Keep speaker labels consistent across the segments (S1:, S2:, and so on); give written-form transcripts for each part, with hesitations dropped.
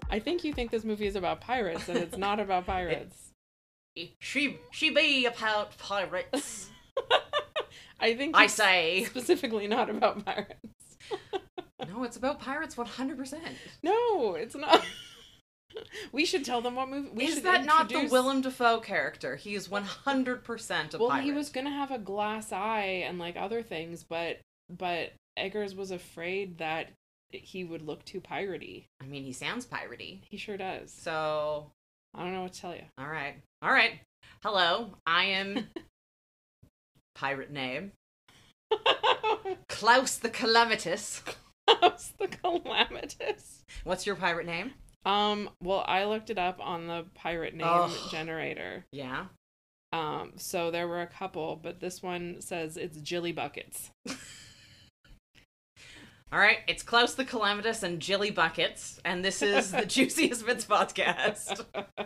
S1: I think you think this movie is about pirates, and it's not about pirates.
S2: She be about pirates.
S1: I think
S2: I say.
S1: specifically not about pirates.
S2: No, it's about pirates 100%.
S1: No, it's not. We should tell them what movie.
S2: Is that not the Willem Dafoe character? He is 100% a
S1: Well,
S2: pirate.
S1: he was gonna have a glass eye and like other things, but Eggers was afraid that he would look too piratey.
S2: I mean, he sounds piratey.
S1: He sure does.
S2: So
S1: I don't know what to tell you.
S2: All right. Hello, I am pirate name Klaus the Calamitous.
S1: Klaus the Calamitous.
S2: What's your pirate name?
S1: Well, I looked it up on the pirate name generator.
S2: Yeah.
S1: So there were a couple, but this one says it's Jilly Buckets.
S2: All right, it's Klaus the Calamitous and Jilly Buckets, and this is the Juiciest Bits podcast.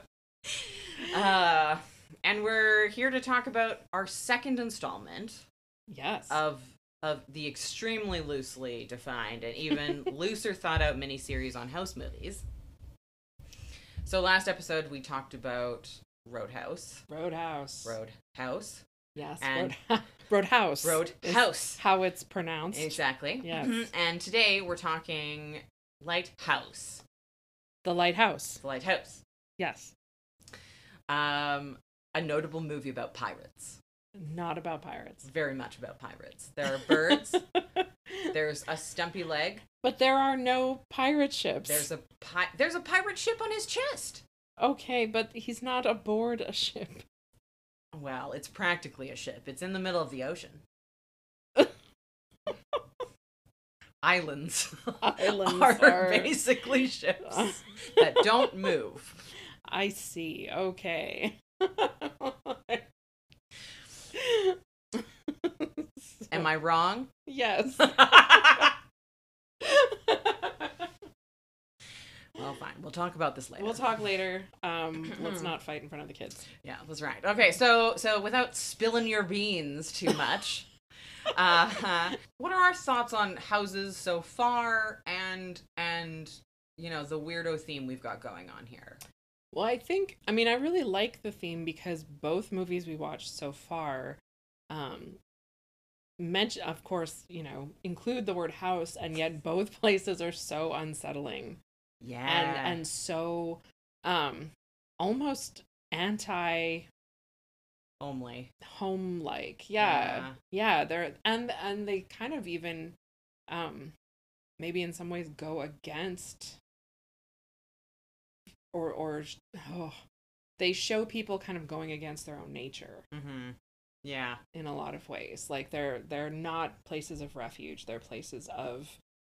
S2: And we're here to talk about our second installment.
S1: Yes.
S2: Of the extremely loosely defined and even looser thought out miniseries on house movies. So last episode we talked about Roadhouse.
S1: Yes.
S2: And
S1: Roadhouse.
S2: Roadhouse.
S1: How it's pronounced.
S2: Exactly.
S1: Yes.
S2: And today we're talking Lighthouse.
S1: The Lighthouse.
S2: The Lighthouse.
S1: Yes.
S2: A notable movie about pirates.
S1: Not about pirates.
S2: Very much about pirates. There are birds. There's a stumpy leg.
S1: But there are no pirate ships.
S2: There's a pirate ship on his chest.
S1: Okay, but he's not aboard a ship.
S2: Well, it's practically a ship. It's in the middle of the ocean. Islands are basically ships that don't move.
S1: I see. Okay.
S2: Am I wrong?
S1: Yes.
S2: Well, fine. We'll talk about this later.
S1: We'll talk later. Let's not fight in front of the kids.
S2: Yeah, that's right. Okay, so without spilling your beans too much, what are our thoughts on houses so far, and you know, the weirdo theme we've got going on here?
S1: Well, I really like the theme because both movies we watched so far mention, of course, you know, include the word house, and yet both places are so unsettling.
S2: Yeah.
S1: And so almost anti home-like. Yeah. They're and they kind of even maybe in some ways go against or they show people kind of going against their own nature.
S2: Mm-hmm. Yeah.
S1: In a lot of ways. Like they're not places of refuge, they're places of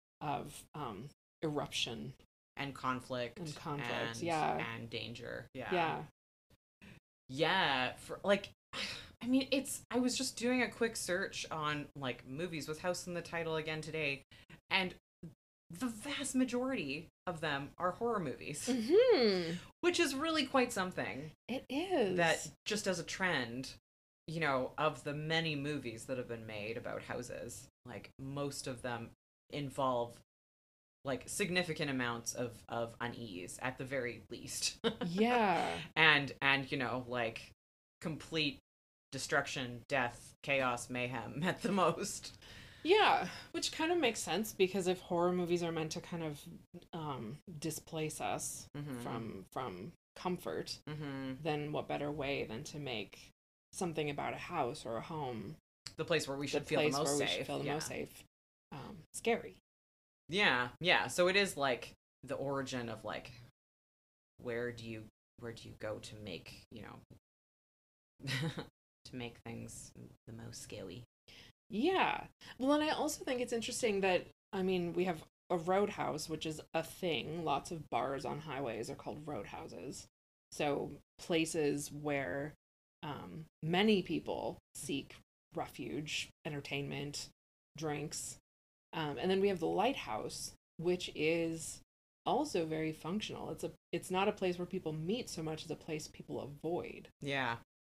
S1: eruption.
S2: And conflict.
S1: And
S2: danger.
S1: Yeah.
S2: Yeah. For like, I mean, I was just doing a quick search on like movies with house in the title again today, and the vast majority of them are horror movies.
S1: Mm-hmm.
S2: Which is really quite something.
S1: It is.
S2: That just as a trend, you know, of the many movies that have been made about houses, like most of them involve like significant amounts of unease at the very least.
S1: Yeah.
S2: and you know, like complete destruction, death, chaos, mayhem at the most.
S1: Yeah, which kind of makes sense because if horror movies are meant to kind of displace us from comfort, then what better way than to make something about a house or a home
S2: the place where we should feel the most safe.
S1: Scary.
S2: Yeah. So it is like the origin of like where do you go to make, you know, to make things the most scary.
S1: Yeah. Well, and I also think it's interesting that, I mean, we have a roadhouse, which is a thing. Lots of bars on highways are called roadhouses. So places where many people seek refuge, entertainment, drinks. And then we have the lighthouse, which is also very functional. It's not a place where people meet so much as a place people avoid.
S2: Yeah.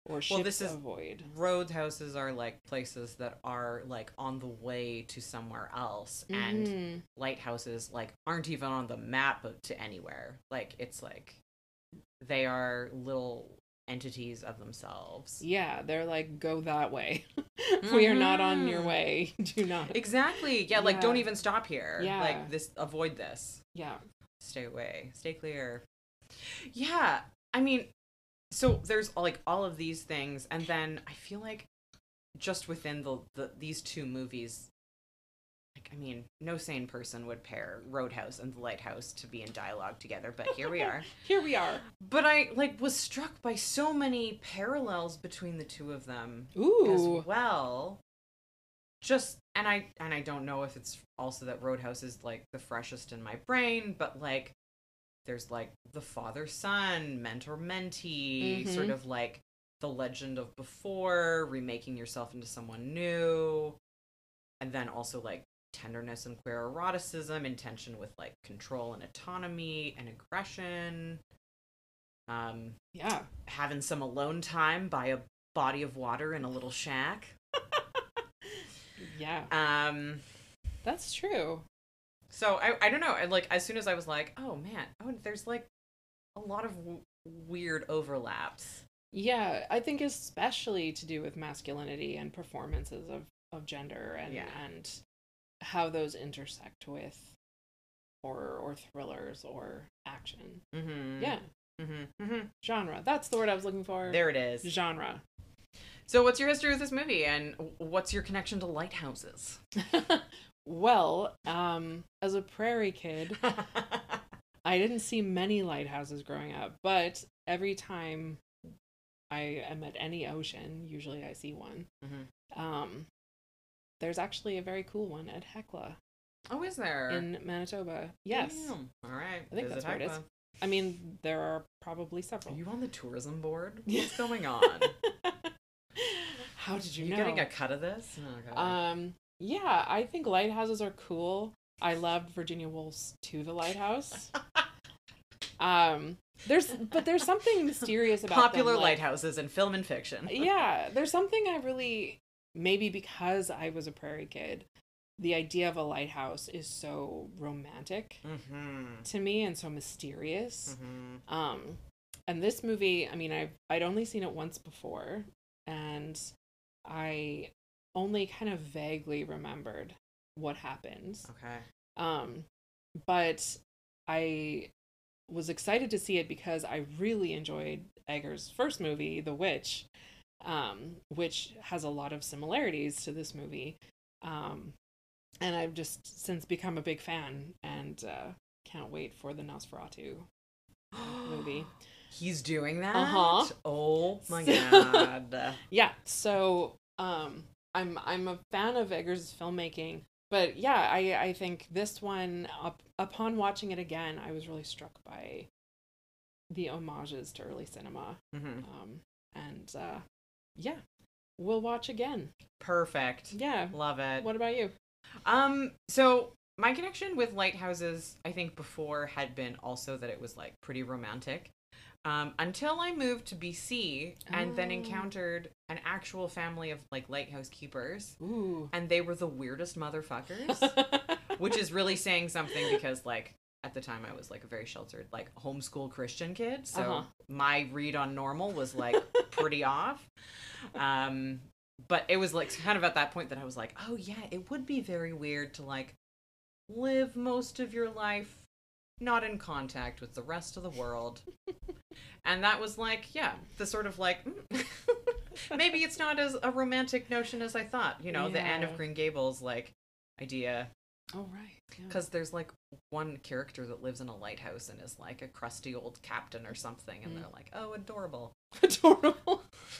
S1: or ships
S2: Well, this is
S1: avoid.
S2: roadhouses are like places that are like on the way to somewhere else, and
S1: Mhm.
S2: lighthouses like aren't even on the map to anywhere. Like it's like they are little entities of themselves.
S1: Yeah, they're like, go that way. We are not on your
S2: Mhm.
S1: way. Do not.
S2: Exactly. Yeah, like don't
S1: Yeah.
S2: even stop here.
S1: Yeah.
S2: Like this, avoid this.
S1: Yeah.
S2: Stay away. Stay clear. Yeah. I mean, so there's like all of these things, and then I feel like just within these two movies, like I mean, no sane person would pair Roadhouse and The Lighthouse to be in dialogue together, but here we are.
S1: Here we are.
S2: But I like was struck by so many parallels between the two of them
S1: Ooh.
S2: as well. Just and I don't know if it's also that Roadhouse is like the freshest in my brain, but like there's like the father son, mentor mentee,
S1: Mhm.
S2: sort of like the legend of before, remaking yourself into someone new, and then also like tenderness and queer eroticism in tension with like control and autonomy and aggression.
S1: Yeah.
S2: Having some alone time by a body of water in a little shack.
S1: Yeah.
S2: Um,
S1: That's true.
S2: so I don't know. And like as soon as I was like, oh man, oh there's like a lot of weird overlaps.
S1: Yeah, I think especially to do with masculinity and performances of gender and
S2: Yeah.
S1: and how those intersect with horror or thrillers or action.
S2: Mm-hmm.
S1: Yeah,
S2: Mm-hmm.
S1: genre. That's the word I was looking for.
S2: There it is.
S1: Genre.
S2: So what's your history with this movie, and what's your connection to lighthouses?
S1: Well, as a prairie kid, I didn't see many lighthouses growing up, but every time I am at any ocean, usually I see one.
S2: Mm-hmm.
S1: There's actually a very cool one at Hecla
S2: Oh, is there?
S1: in Manitoba. Yes.
S2: Damn. All right.
S1: I think that's where it is. I mean, there are probably
S2: Are
S1: several.
S2: you on the tourism board? What's going on?
S1: How did you
S2: Are you
S1: know?
S2: getting a cut of this? Oh, God.
S1: Yeah, I think lighthouses are cool. I loved Virginia Woolf's To the Lighthouse. There's something mysterious about
S2: Popular
S1: them, like-
S2: lighthouses in film and fiction.
S1: Yeah, there's something I really, maybe because I was a prairie kid, the idea of a lighthouse is so romantic
S2: Mm-hmm.
S1: to me and so mysterious.
S2: Mm-hmm.
S1: And this movie, I mean, I'd only seen it once before, and I only kind of vaguely remembered what happened.
S2: Okay.
S1: But I was excited to see it because I really enjoyed Eggers' first movie, The Witch, which has a lot of similarities to this movie. And I've just since become a big fan and can't wait for the Nosferatu movie.
S2: He's doing that?
S1: Uh-huh.
S2: Oh my God.
S1: Yeah, so I'm a fan of Eggers' filmmaking, but yeah, I think this one upon watching it again, I was really struck by the homages to early cinema.
S2: Mm-hmm.
S1: And yeah, we'll watch again.
S2: Perfect.
S1: Yeah.
S2: Love it.
S1: What about you?
S2: So my connection with lighthouses, I think before had been also that it was like pretty romantic. Until I moved to BC and then
S1: Oh.
S2: encountered an actual family of like lighthouse keepers,
S1: Ooh.
S2: and they were the weirdest motherfuckers, which is really saying something because like at the time I was like a very sheltered like homeschool Christian kid, so
S1: Uh-huh.
S2: my read on normal was like pretty off. But it was like kind of at that point that I was like, oh yeah, it would be very weird to like live most of your life not in contact with the rest of the world. And that was like, yeah, the sort of like, maybe it's not as a romantic notion as I thought, you know, the Anne of
S1: Yeah.
S2: Green Gables like idea.
S1: Oh, right. Yeah.
S2: Because there's like one character that lives in a lighthouse and is like a crusty old captain or something, and they're like, oh, adorable.
S1: Adorable.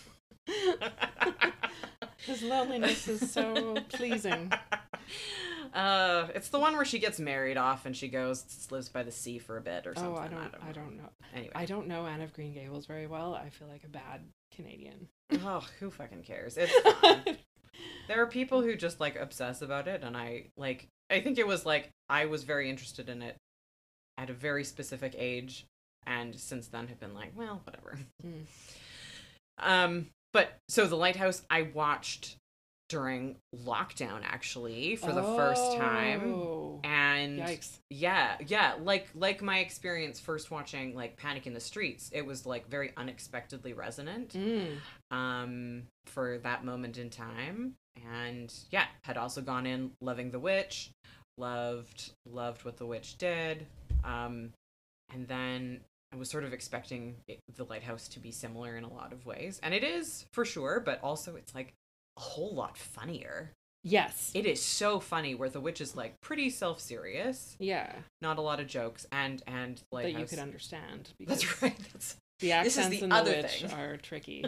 S1: His loneliness is so pleasing.
S2: It's the one where she gets married off and she goes lives by the sea for a bit or something.
S1: I don't know.
S2: Anyway,
S1: I don't know Anne of Green Gables very well. I feel like a bad Canadian.
S2: oh, who fucking cares? It's fine. There are people who just like obsess about it, and I think it was like I was very interested in it at a very specific age, and since then have been like, well, whatever.
S1: Mm.
S2: But so the lighthouse I watched during lockdown actually for the first time.
S1: Oh.
S2: And
S1: Yikes.
S2: yeah, like my experience first watching like Panic in the Streets, it was like very unexpectedly resonant for that moment in time. And yeah, had also gone in loving The Witch, loved what The Witch did. And then I was sort of expecting the lighthouse to be similar in a lot of ways, and it is for sure, but also it's like a whole lot funnier.
S1: Yes.
S2: It is so funny, where The Witch is like pretty self-serious,
S1: Yeah.
S2: not a lot of jokes, and Lighthouse,
S1: That you could understand.
S2: That's right.
S1: The accents
S2: the
S1: in The
S2: other
S1: Witch
S2: thing.
S1: are tricky.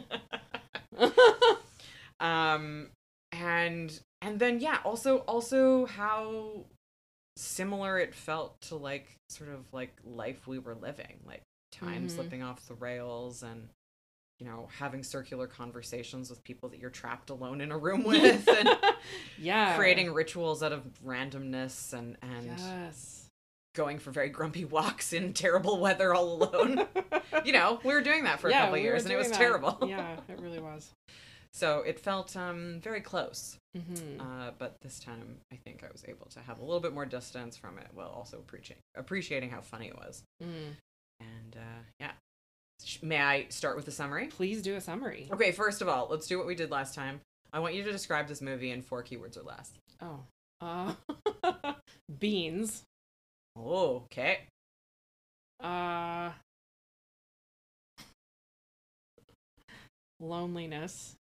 S2: And then yeah, also how similar it felt to like sort of like life we were living, like time slipping off the rails, and you know, having circular conversations with people that you're trapped alone in a room with, and
S1: yeah,
S2: creating rituals out of randomness, and
S1: yes,
S2: going for very grumpy walks in terrible weather all alone. You know, we were doing that for a couple of years, and it was terrible.
S1: Yeah, it really was.
S2: So it felt very close.
S1: Mm-hmm.
S2: But this time, I think I was able to have a little bit more distance from it, while also appreciating how funny it was. And yeah. May I start with a summary?
S1: Please do a summary.
S2: Okay, first of all, let's do what we did last time. I want you to describe this movie in 4 keywords or less.
S1: Beans.
S2: Oh, okay.
S1: Loneliness.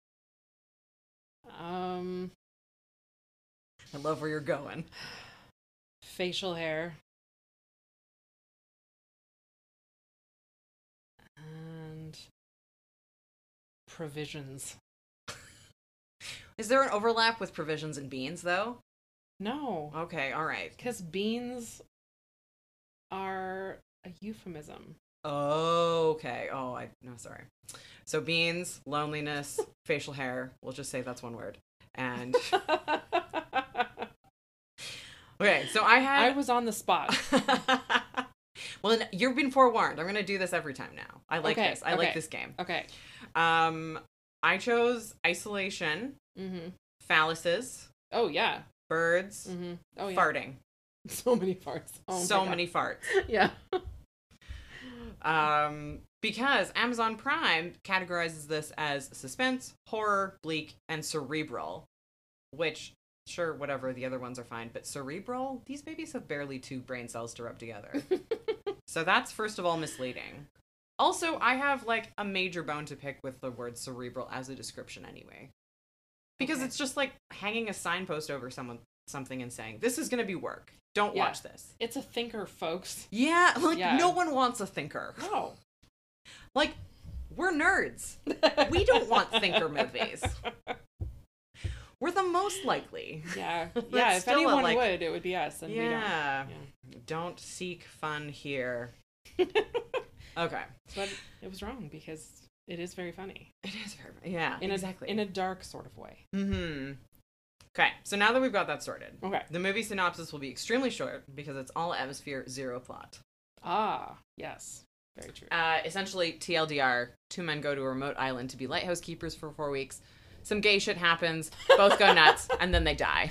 S2: I love where you're going.
S1: Facial hair. And provisions.
S2: Is there an overlap with provisions and beans, though?
S1: No.
S2: Okay, all right.
S1: Because beans are a euphemism.
S2: Oh, okay. Oh, no, sorry. So beans, loneliness, facial hair. We'll just say that's one word. And okay, so I
S1: was on the spot.
S2: Well, you've been forewarned. I'm gonna do this every time now. I like this. I like this game.
S1: Okay.
S2: I chose isolation, phalluses.
S1: Oh yeah.
S2: Birds.
S1: Oh yeah.
S2: Farting.
S1: So many farts. Oh,
S2: so many farts.
S1: Yeah.
S2: Because Amazon Prime categorizes this as suspense, horror, bleak, and cerebral, which, sure, whatever, the other ones are fine, but cerebral? These babies have barely 2 brain cells to rub together. So that's, first of all, misleading. Also, I have, like, a major bone to pick with the word cerebral as a description anyway. Because it's just like hanging a signpost over something and saying, this is going to be work. Don't watch this.
S1: It's a thinker, folks.
S2: Yeah, like, no one wants a thinker.
S1: No.
S2: Like, we're nerds. We don't want thinker movies. We're the most likely.
S1: Yeah. Yeah, if anyone would, it would be us. And we don't.
S2: Yeah. Don't seek fun here. Okay.
S1: But it was wrong, because it is very funny.
S2: It is very funny. Yeah, exactly.
S1: In a dark sort of way.
S2: Okay, so now that we've got that sorted,
S1: okay,
S2: the movie synopsis will be extremely short because it's all atmosphere, 0 plot.
S1: Ah, yes. Very true.
S2: Essentially, TLDR, 2 men go to a remote island to be lighthouse keepers for 4 weeks. Some gay shit happens, both go nuts, and then they die.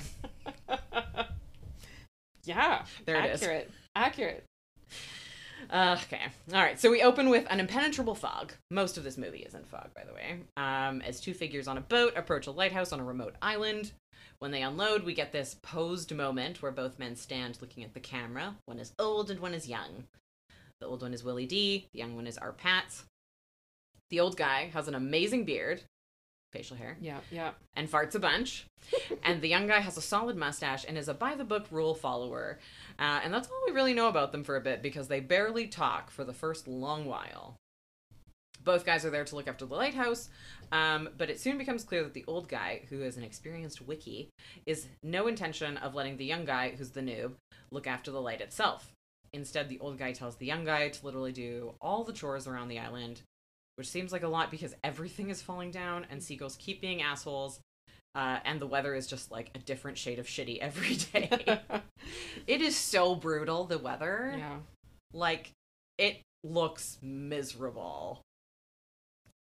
S1: Yeah.
S2: There it is.
S1: Accurate.
S2: Okay. All right. So we open with an impenetrable fog. Most of this movie is in fog, by the way. As 2 figures on a boat approach a lighthouse on a remote island. When they unload, we get this posed moment where both men stand looking at the camera. One is old and one is young. The old one is Willie D. The young one is our Pats. The old guy has an amazing beard, facial hair.
S1: Yeah.
S2: And farts a bunch. And the young guy has a solid mustache and is a by-the-book rule follower. And that's all we really know about them for a bit, because they barely talk for the first long while. Both guys are there to look after the lighthouse, but it soon becomes clear that the old guy, who is an experienced wickie, is no intention of letting the young guy, who's the noob, look after the light itself. Instead, the old guy tells the young guy to literally do all the chores around the island, which seems like a lot because everything is falling down and seagulls keep being assholes, and the weather is just like a different shade of shitty every day. It is so brutal, the weather.
S1: Yeah.
S2: Like, it looks miserable.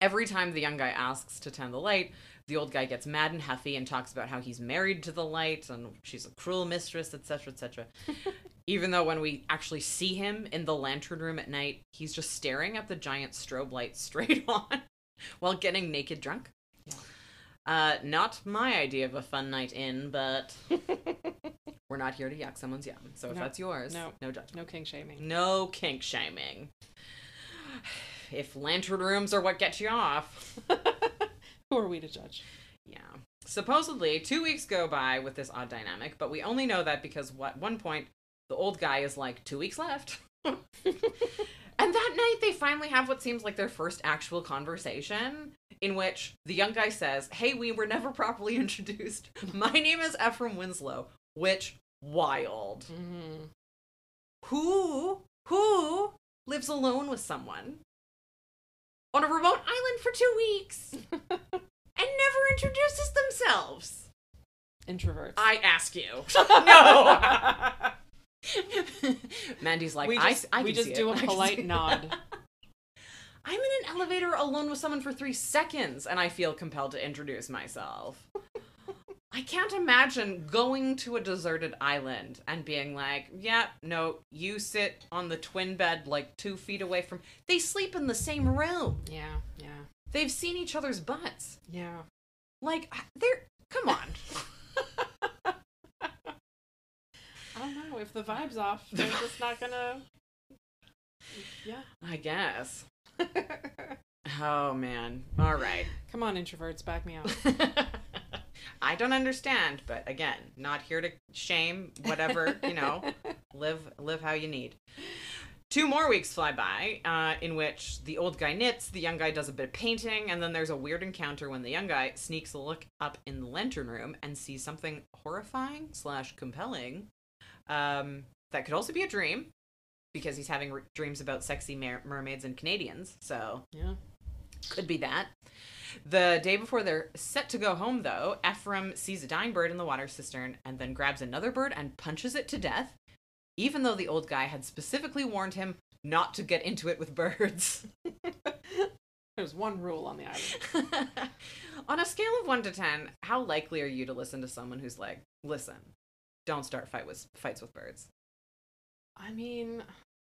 S2: Every time the young guy asks to tend the light, the old guy gets mad and huffy and talks about how he's married to the light and she's a cruel mistress, etc., etc. Even though when we actually see him in the lantern room at night, he's just staring at the giant strobe light straight on while getting naked drunk. Yeah. Not my idea of a fun night in, but we're not here to yuck someone's yum. So if that's yours, no judgment.
S1: No kink shaming.
S2: No kink shaming. If lantern rooms are what get you off.
S1: Who are we to judge?
S2: Yeah. Supposedly, 2 weeks go by with this odd dynamic, but we only know that because at one point, the old guy is like, 2 weeks left. And that night, they finally have what seems like their first actual conversation, in which the young guy says, hey, we were never properly introduced. My name is Ephraim Winslow, which, wild.
S1: Mm-hmm.
S2: Who lives alone with someone on a remote island for 2 weeks and never introduces themselves?
S1: Introverts.
S2: I ask you. No. Mandy's like,
S1: we just do a polite nod.
S2: I'm in an elevator alone with someone for 3 seconds and I feel compelled to introduce myself. I can't imagine going to a deserted island and being like, yeah, no, you sit on the twin bed like 2 feet away from... They sleep in the same room.
S1: Yeah.
S2: They've seen each other's butts.
S1: Yeah.
S2: Like, come on.
S1: I don't know. If the vibe's off, they're just not gonna... Yeah.
S2: I guess. Oh, man. All right.
S1: Come on, introverts, back me up.
S2: I don't understand, but again, not here to shame, whatever, live how you need. 2 more weeks fly by, in which the old guy knits, the young guy does a bit of painting, and then there's a weird encounter when the young guy sneaks a look up in the lantern room and sees something horrifying / compelling, that could also be a dream, because he's having dreams about sexy mermaids and Canadians, so
S1: yeah,
S2: could be that. The day before they're set to go home, though, Ephraim sees a dying bird in the water cistern and then grabs another bird and punches it to death, even though the old guy had specifically warned him not to get into it with birds.
S1: There's one rule on the island.
S2: On a scale of 1 to 10, how likely are you to listen to someone who's like, listen, don't start fights with birds?
S1: I mean,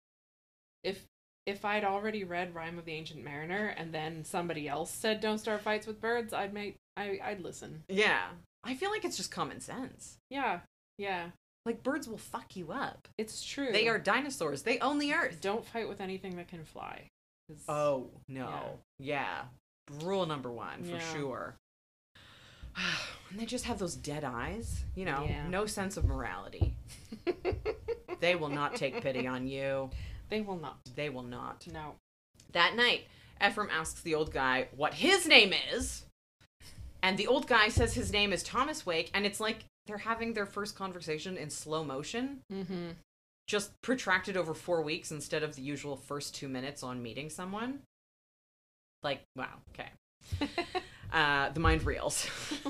S1: if I'd already read Rime of the Ancient Mariner and then somebody else said don't start fights with birds, I'd listen.
S2: Yeah. I feel like it's just common sense.
S1: Yeah.
S2: Like, birds will fuck you up.
S1: It's true.
S2: They are dinosaurs. They own the earth.
S1: Don't fight with anything that can fly.
S2: Oh, no. Yeah. Rule number 1, for sure. And they just have those dead eyes. No sense of morality. They will not take pity on you.
S1: They will not.
S2: They will not.
S1: No.
S2: That night, Ephraim asks the old guy what his name is. And the old guy says his name is Thomas Wake. And it's like they're having their first conversation in slow motion.
S1: Mm-hmm.
S2: Just protracted over 4 weeks instead of the usual first 2 minutes on meeting someone. Like, wow, okay. The mind reels.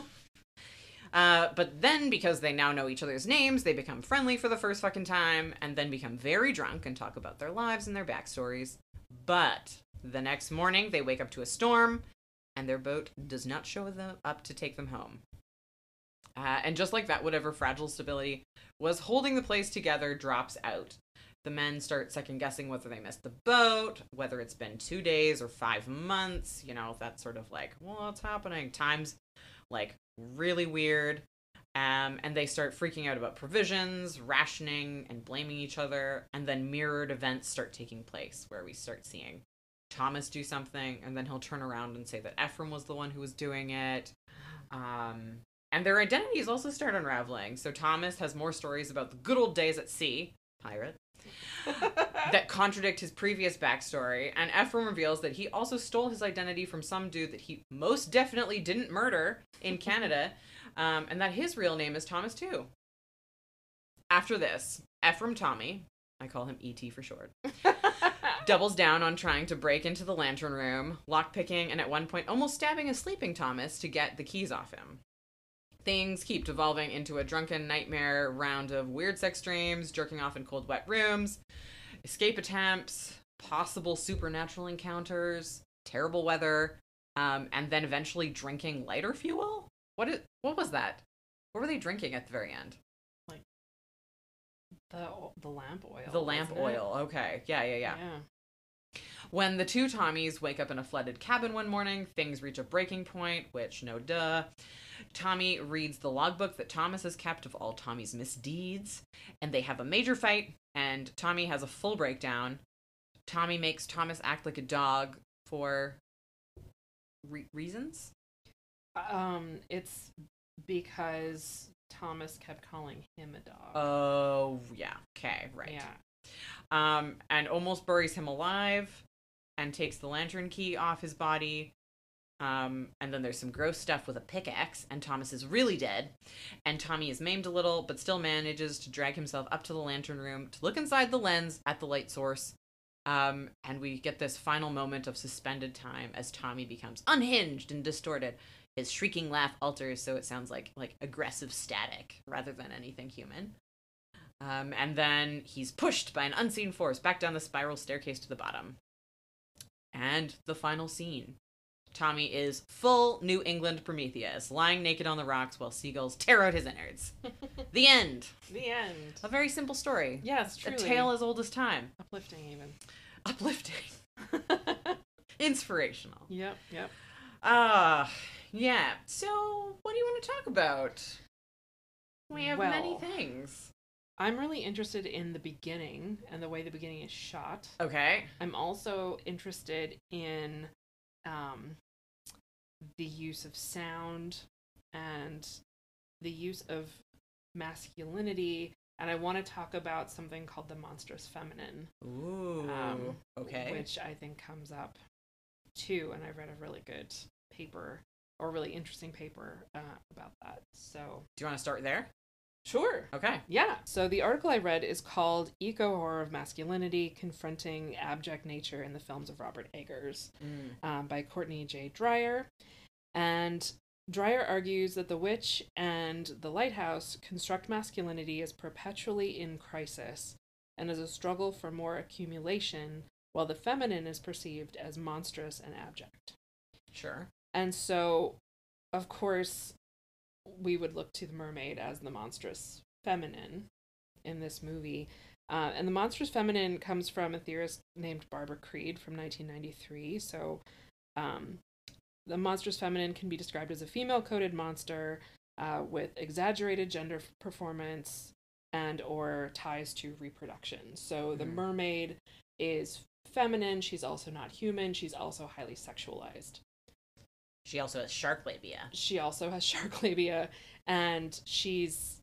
S2: But then, because they now know each other's names, they become friendly for the first fucking time, and then become very drunk and talk about their lives and their backstories. But the next morning, they wake up to a storm, and their boat does not show them up to take them home. And just like that, whatever fragile stability was holding the place together drops out. The men start second-guessing whether they missed the boat, whether it's been 2 days or 5 months, that sort of like, what's happening? Time's like really weird, and they start freaking out about provisions, rationing, and blaming each other, and then mirrored events start taking place where we start seeing Thomas do something, and then he'll turn around and say that Ephraim was the one who was doing it, and their identities also start unraveling. So Thomas has more stories about the good old days at sea, pirate, that contradict his previous backstory, and Ephraim reveals that he also stole his identity from some dude that he most definitely didn't murder in Canada, and that his real name is Thomas too. After this, Ephraim Tommy, I call him E.T. for short, doubles down on trying to break into the lantern room, lockpicking, and at one point almost stabbing a sleeping Thomas to get the keys off him. Things keep devolving into a drunken nightmare round of weird sex dreams, jerking off in cold, wet rooms, escape attempts, possible supernatural encounters, terrible weather, and then eventually drinking lighter fuel. What was that? What were they drinking at the very end?
S1: Like the lamp oil.
S2: The lamp oil. Okay. Yeah.
S1: Yeah.
S2: When the two Tommies wake up in a flooded cabin one morning, things reach a breaking point, which, no duh. Tommy reads the logbook that Thomas has kept of all Tommy's misdeeds, and they have a major fight, and Tommy has a full breakdown. Tommy makes Thomas act like a dog for reasons?
S1: It's because Thomas kept calling him a dog.
S2: Oh, yeah. Okay, right.
S1: Yeah.
S2: And almost buries him alive and takes the lantern key off his body. And then there's some gross stuff with a pickaxe, and Thomas is really dead. And Tommy is maimed a little, but still manages to drag himself up to the lantern room to look inside the lens at the light source. And we get this final moment of suspended time as Tommy becomes unhinged and distorted. His shrieking laugh alters so it sounds like aggressive static rather than anything human. And then he's pushed by an unseen force back down the spiral staircase to the bottom. And the final scene. Tommy is full New England Prometheus, lying naked on the rocks while seagulls tear out his innards. The end.
S1: The end.
S2: A very simple story.
S1: Yes, truly.
S2: A tale as old as time.
S1: Uplifting, even.
S2: Uplifting. Inspirational.
S1: Yep.
S2: Yeah. So, what do you want to talk about? We have many things.
S1: I'm really interested in the beginning and the way the beginning is shot.
S2: Okay.
S1: I'm also interested in the use of sound and the use of masculinity, and I want to talk about something called the monstrous feminine.
S2: Ooh. Okay.
S1: Which I think comes up too, and I read a really good paper, or a really interesting paper about that. So,
S2: do you want to start there?
S1: Sure.
S2: Okay.
S1: Yeah. So the article I read is called Eco-Horror of Masculinity, Confronting Abject Nature in the Films of Robert Eggers, by Courtney J. Dreyer. And Dreyer argues that The Witch and The Lighthouse construct masculinity as perpetually in crisis and as a struggle for more accumulation, while the feminine is perceived as monstrous and abject.
S2: Sure.
S1: And so, of course, we would look to the mermaid as the monstrous feminine in this movie. And the monstrous feminine comes from a theorist named Barbara Creed from 1993. So the monstrous feminine can be described as a female-coded monster with exaggerated gender performance and or ties to reproduction. So the mermaid is feminine. She's also not human. She's also highly sexualized.
S2: She also has shark labia.
S1: And she's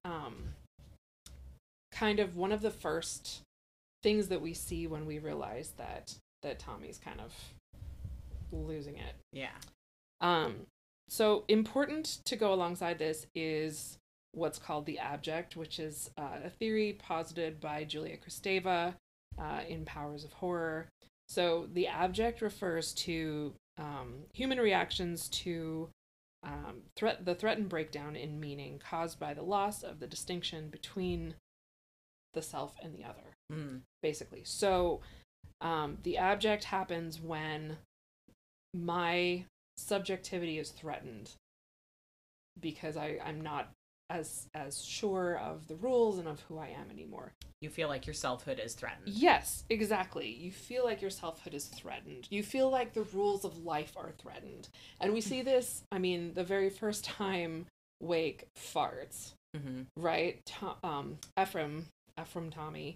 S1: kind of one of the first things that we see when we realize that Tommy's kind of losing it.
S2: Yeah.
S1: So important to go alongside this is what's called the abject, which is a theory posited by Julia Kristeva in Powers of Horror. So the abject refers to human reactions to the threatened breakdown in meaning caused by the loss of the distinction between the self and the other, basically. So the abject happens when my subjectivity is threatened because I'm not as sure of the rules and of who I am anymore.
S2: You feel like your selfhood is threatened.
S1: Yes, exactly. You feel like your selfhood is threatened. You feel like the rules of life are threatened. And we see this, I mean, the very first time Wake farts, right? Ephraim Tommy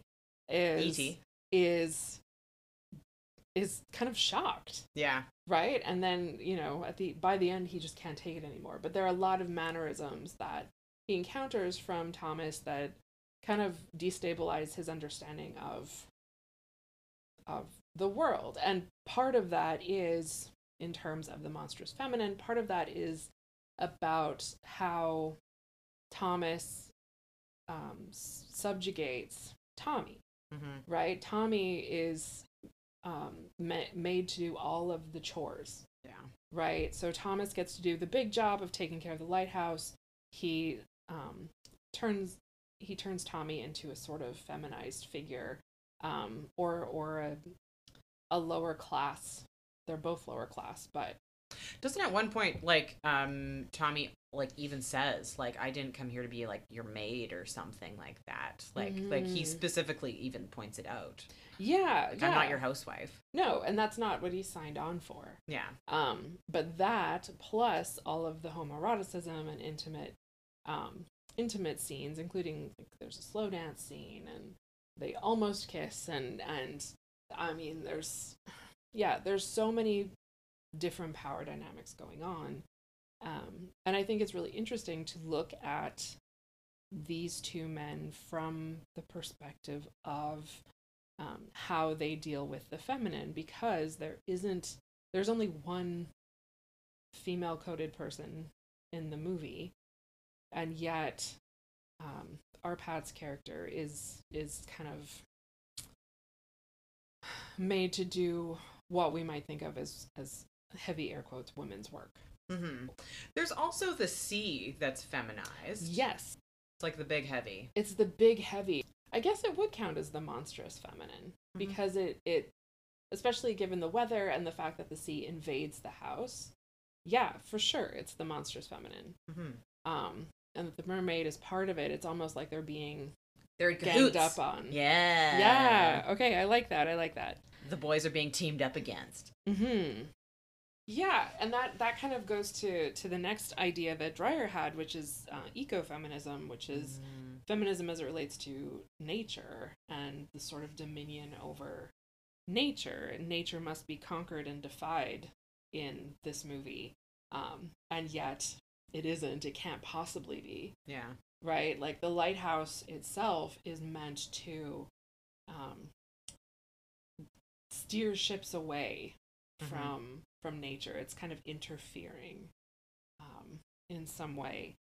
S1: is kind of shocked.
S2: Yeah.
S1: Right? And then, by the end he just can't take it anymore. But there are a lot of mannerisms that he encounters from Thomas that kind of destabilize his understanding of the world. And part of that is, in terms of the monstrous feminine, part of that is about how Thomas subjugates Tommy, right? Tommy is made to do all of the chores.
S2: Yeah.
S1: Right? So Thomas gets to do the big job of taking care of the lighthouse. He turns Tommy into a sort of feminized figure, or a lower class. They're both lower class, but
S2: Doesn't at one point like Tommy like even says like I didn't come here to be like your maid or something like that. Like he
S1: Mm.
S2: specifically even points it out.
S1: Yeah,
S2: Like I'm not
S1: yeah.
S2: your housewife.
S1: No, and that's not what he signed on for.
S2: Yeah.
S1: But that plus all of the homoeroticism and intimate scenes, including like there's a slow dance scene and they almost kiss and I mean there's so many different power dynamics going on. And I think it's really interesting to look at these two men from the perspective of how they deal with the feminine, because there's only one female coded person in the movie, and yet Arpad's character is kind of made to do what we might think of as heavy air quotes women's work.
S2: Mm-hmm. There's also the sea that's feminized.
S1: Yes,
S2: It's like the big heavy.
S1: it's the big heavy. I guess it would count as the monstrous feminine because it especially given the weather and the fact that the sea invades the house. Yeah, for sure, it's the monstrous feminine. And that the mermaid is part of it. It's almost like
S2: They're in
S1: ganged
S2: cahoots.
S1: up on.
S2: Yeah.
S1: Yeah. Okay, I like that.
S2: The boys are being teamed up against.
S1: Mm-hmm. Yeah, and that kind of goes to the next idea that Dreyer had, which is ecofeminism, which is feminism as it relates to nature and the sort of dominion over nature. Nature must be conquered and defied in this movie, and yet it isn't. It can't possibly be.
S2: Yeah.
S1: Right? Like the lighthouse itself is meant to um, steer ships away from nature. It's kind of interfering in some way.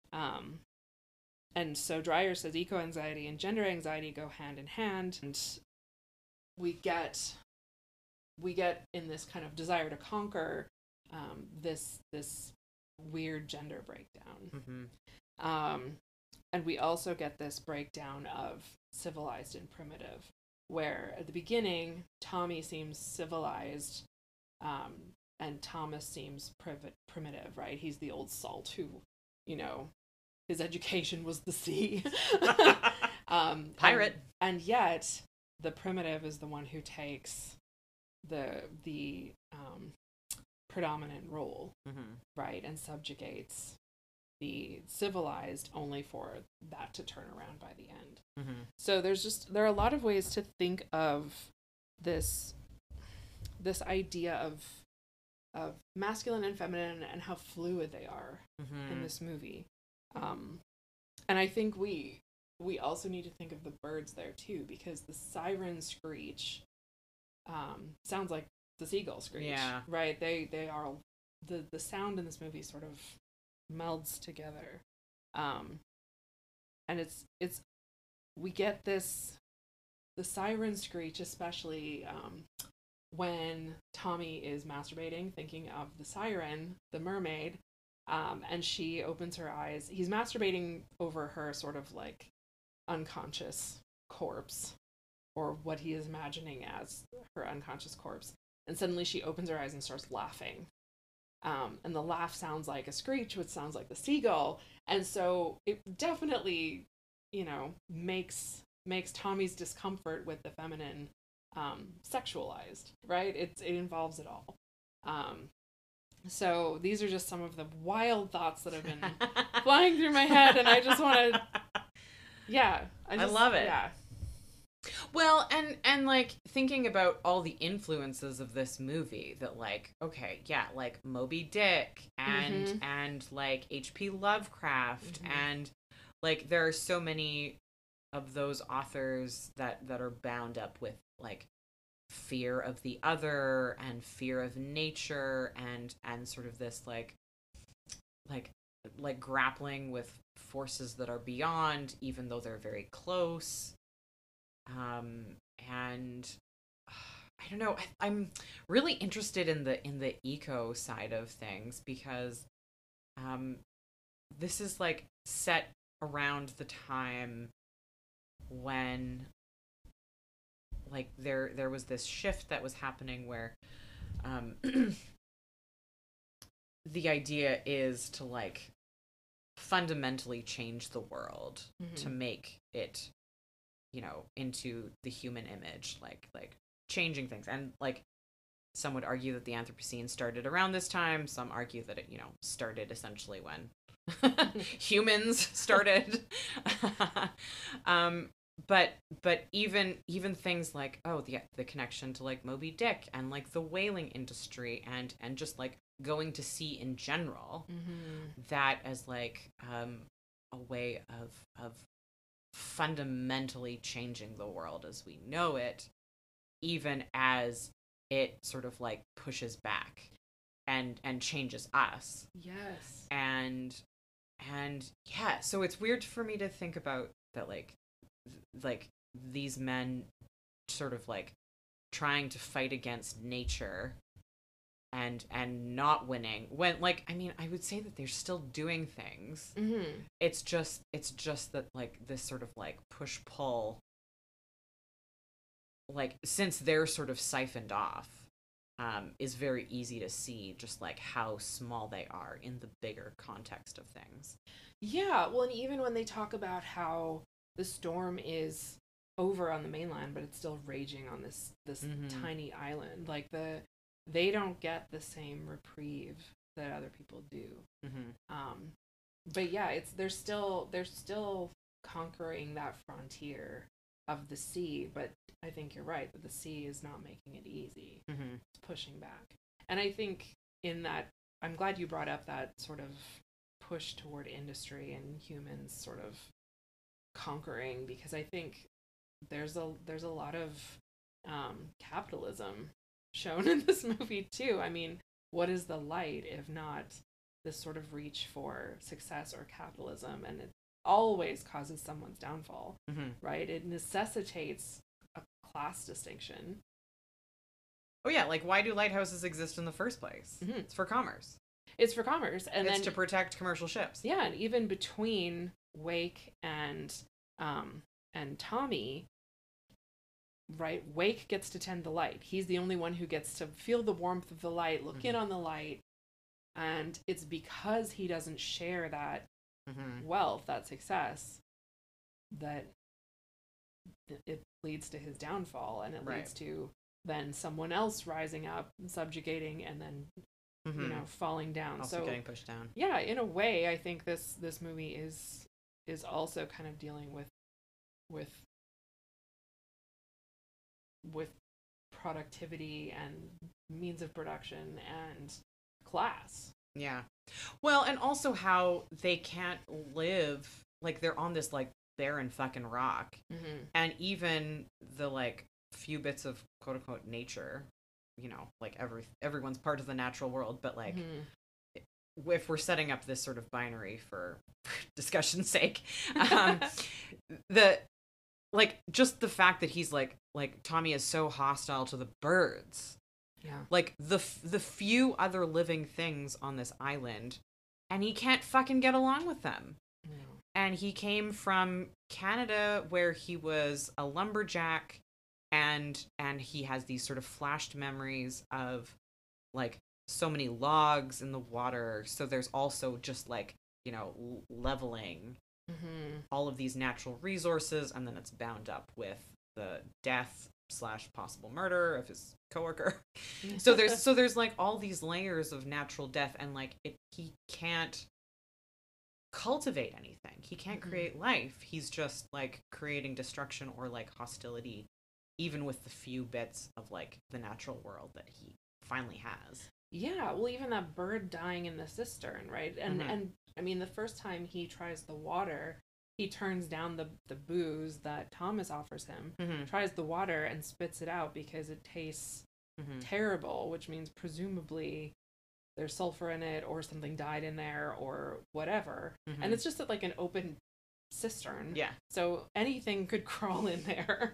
S1: And so Dreyer says eco anxiety and gender anxiety go hand in hand, and we get in this kind of desire to conquer this weird gender breakdown. And we also get this breakdown of civilized and primitive, where at the beginning Tommy seems civilized, and Thomas seems primitive, right? He's the old salt who, his education was the sea.
S2: Pirate.
S1: And yet the primitive is the one who takes the predominant role, right, and subjugates the civilized, only for that to turn around by the end. So there are a lot of ways to think of this idea of masculine and feminine and how fluid they are in this movie. And I think we also need to think of the birds there too, because the siren screech sounds like the seagull screech.
S2: Yeah.
S1: Right? They are the sound in this movie sort of melds together. And it's we get the siren screech, especially when Tommy is masturbating, thinking of the siren, the mermaid, and she opens her eyes. He's masturbating over her sort of like unconscious corpse, or what he is imagining as her unconscious corpse. And suddenly she opens her eyes and starts laughing. And the laugh sounds like a screech, which sounds like the seagull. And so it definitely, makes Tommy's discomfort with the feminine sexualized, right? It involves it all. So these are just some of the wild thoughts that have been flying through my head, and I just want to, I
S2: love it.
S1: Yeah.
S2: Well, and like thinking about all the influences of this movie, that like, okay, yeah, like Moby Dick and like H.P. Lovecraft, and like there are so many of those authors that are bound up with like fear of the other and fear of nature and sort of this like grappling with forces that are beyond, even though they're very close. And I don't know, I'm really interested in the eco side of things, because this is like set around the time when like there was this shift that was happening where the idea is to like fundamentally change the world to make it, you know, into the human image, like changing things. And like some would argue that the Anthropocene started around this time. Some argue that it, you know, started essentially when humans started. But even things like, oh, the connection to like Moby Dick and like the whaling industry and just like going to sea in general, that as like a way of fundamentally changing the world as we know it, even as it sort of like pushes back and changes us.
S1: Yes.
S2: And yeah, so it's weird for me to think about that, like these men sort of like trying to fight against nature and not winning, when like, I mean, I would say that they're still doing things. It's just that like this sort of like push pull, like since they're sort of siphoned off, is very easy to see just like how small they are in the bigger context of things.
S1: Yeah, well, and even when they talk about how the storm is over on the mainland, but it's still raging on this tiny island, like they don't get the same reprieve that other people do. But yeah, they're still conquering that frontier of the sea, but I think you're right that the sea is not making it easy. It's pushing back. And I think in that, I'm glad you brought up that sort of push toward industry and humans sort of conquering, because I think there's a lot of capitalism shown in this movie too. I mean, what is the light if not this sort of reach for success or capitalism? And it always causes someone's downfall, right? It necessitates a class distinction.
S2: Oh yeah, like why do lighthouses exist in the first place? It's for commerce. It's for commerce,
S1: and
S2: it's to protect commercial ships.
S1: Yeah, and even between Wake and Tommy, right? Wake gets to tend the light. He's the only one who gets to feel the warmth of the light, look in on the light, and it's because he doesn't share that wealth, that success, that it leads to his downfall, and it leads to then someone else rising up, subjugating, and then you know, falling down.
S2: Also getting pushed down.
S1: Yeah, in a way, I think this movie is also kind of dealing with productivity and means of production and class.
S2: Yeah. Well, and also how they can't live, like they're on this like barren fucking rock. And even the like few bits of quote unquote nature, you know, like everyone's part of the natural world, but like if we're setting up this sort of binary for discussion's sake, the like just the fact that he's like Tommy is so hostile to the birds.
S1: Yeah.
S2: Like the few other living things on this island, and he can't fucking get along with them.
S1: No.
S2: And he came from Canada where he was a lumberjack, and he has these sort of flashed memories of like so many logs in the water. So there's also just like, you know, leveling all of these natural resources, and then it's bound up with the death / possible murder of his coworker. So there's like all these layers of natural death, and like he can't cultivate anything. He can't create life. He's just like creating destruction or like hostility, even with the few bits of like the natural world that he finally has.
S1: Yeah, well, even that bird dying in the cistern, right? And I mean, the first time he tries the water, he turns down the booze that Thomas offers him, tries the water and spits it out because it tastes terrible, which means presumably there's sulfur in it or something died in there or whatever. And it's just like an open cistern.
S2: Yeah.
S1: So anything could crawl in there.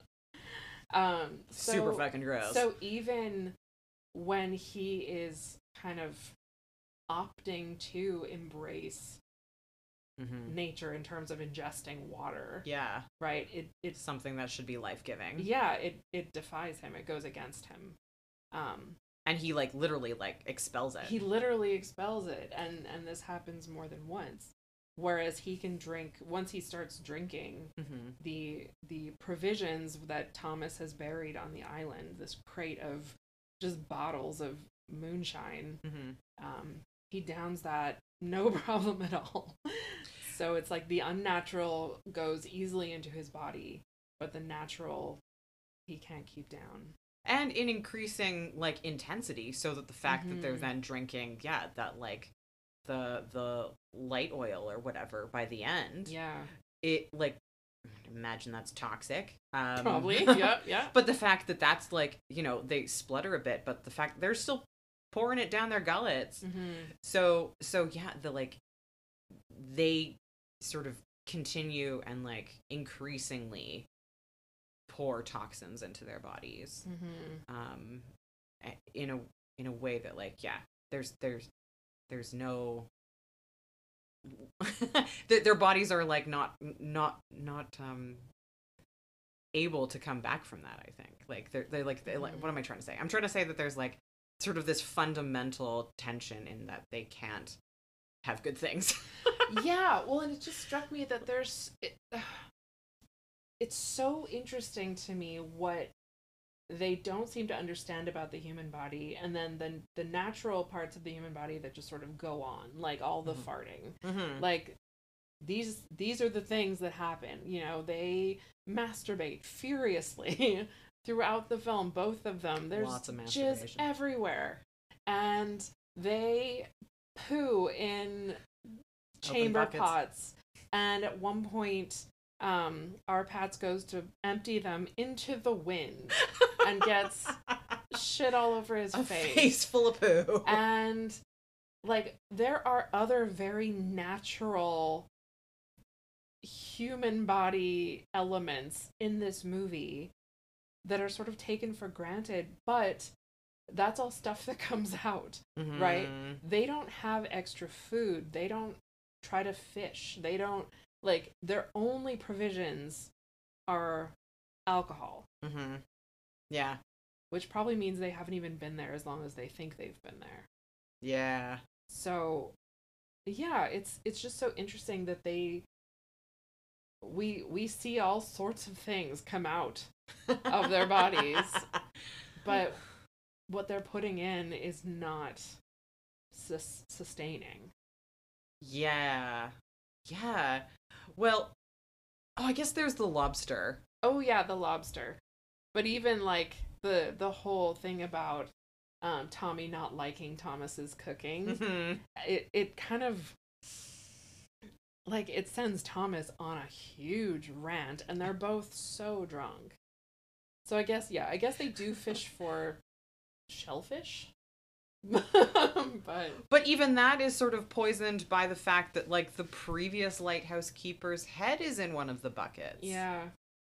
S2: Super fucking gross.
S1: So even when he is kind of opting to embrace nature in terms of ingesting water.
S2: Yeah.
S1: Right? It's
S2: something that should be life-giving.
S1: Yeah, it defies him. It goes against him.
S2: And And he like literally like expels it.
S1: He literally expels it, and this happens more than once. Whereas he can drink, once he starts drinking, the provisions that Thomas has buried on the island, this crate of just bottles of moonshine, he downs that no problem at all. So it's like the unnatural goes easily into his body, but the natural he can't keep down.
S2: And in increasing like intensity, so that the fact that they're then drinking, that like the light oil or whatever by the end, it like, imagine that's toxic.
S1: Probably, yeah.
S2: But the fact that that's like, you know, they splutter a bit, but the fact they're still pouring it down their gullets. So yeah, the like they sort of continue and like increasingly pour toxins into their bodies, in a way that like, there's no their bodies are like not able to come back from that. I think like they're like what am I trying to say? I'm trying to say that there's like sort of this fundamental tension in that they can't have good things.
S1: Yeah, well, and it just struck me that it's so interesting to me what they don't seem to understand about the human body, and then the natural parts of the human body that just sort of go on, like all the farting. Like these are the things that happen. You know, they masturbate furiously throughout the film, both of them. There's
S2: lots of masturbation
S1: jizz everywhere, and they poo in chamber pots, and at one point our Pats goes to empty them into the wind and gets shit all over his
S2: face full of poo.
S1: And like there are other very natural human body elements in this movie that are sort of taken for granted, but that's all stuff that comes out, right? They don't have extra food. They don't try to fish. They don't, like, their only provisions are alcohol.
S2: Yeah.
S1: Which probably means they haven't even been there as long as they think they've been there.
S2: Yeah.
S1: So, yeah, it's just so interesting that we see all sorts of things come out of their bodies, but what they're putting in is not sustaining.
S2: Yeah. Well, I guess there's the lobster.
S1: Oh yeah, the lobster. But even like the whole thing about Tommy not liking Thomas's cooking, it kind of like it sends Thomas on a huge rant, and they're both so drunk. So I guess they do fish for shellfish. But
S2: even that is sort of poisoned by the fact that like the previous lighthouse keeper's head is in one of the buckets.
S1: Yeah.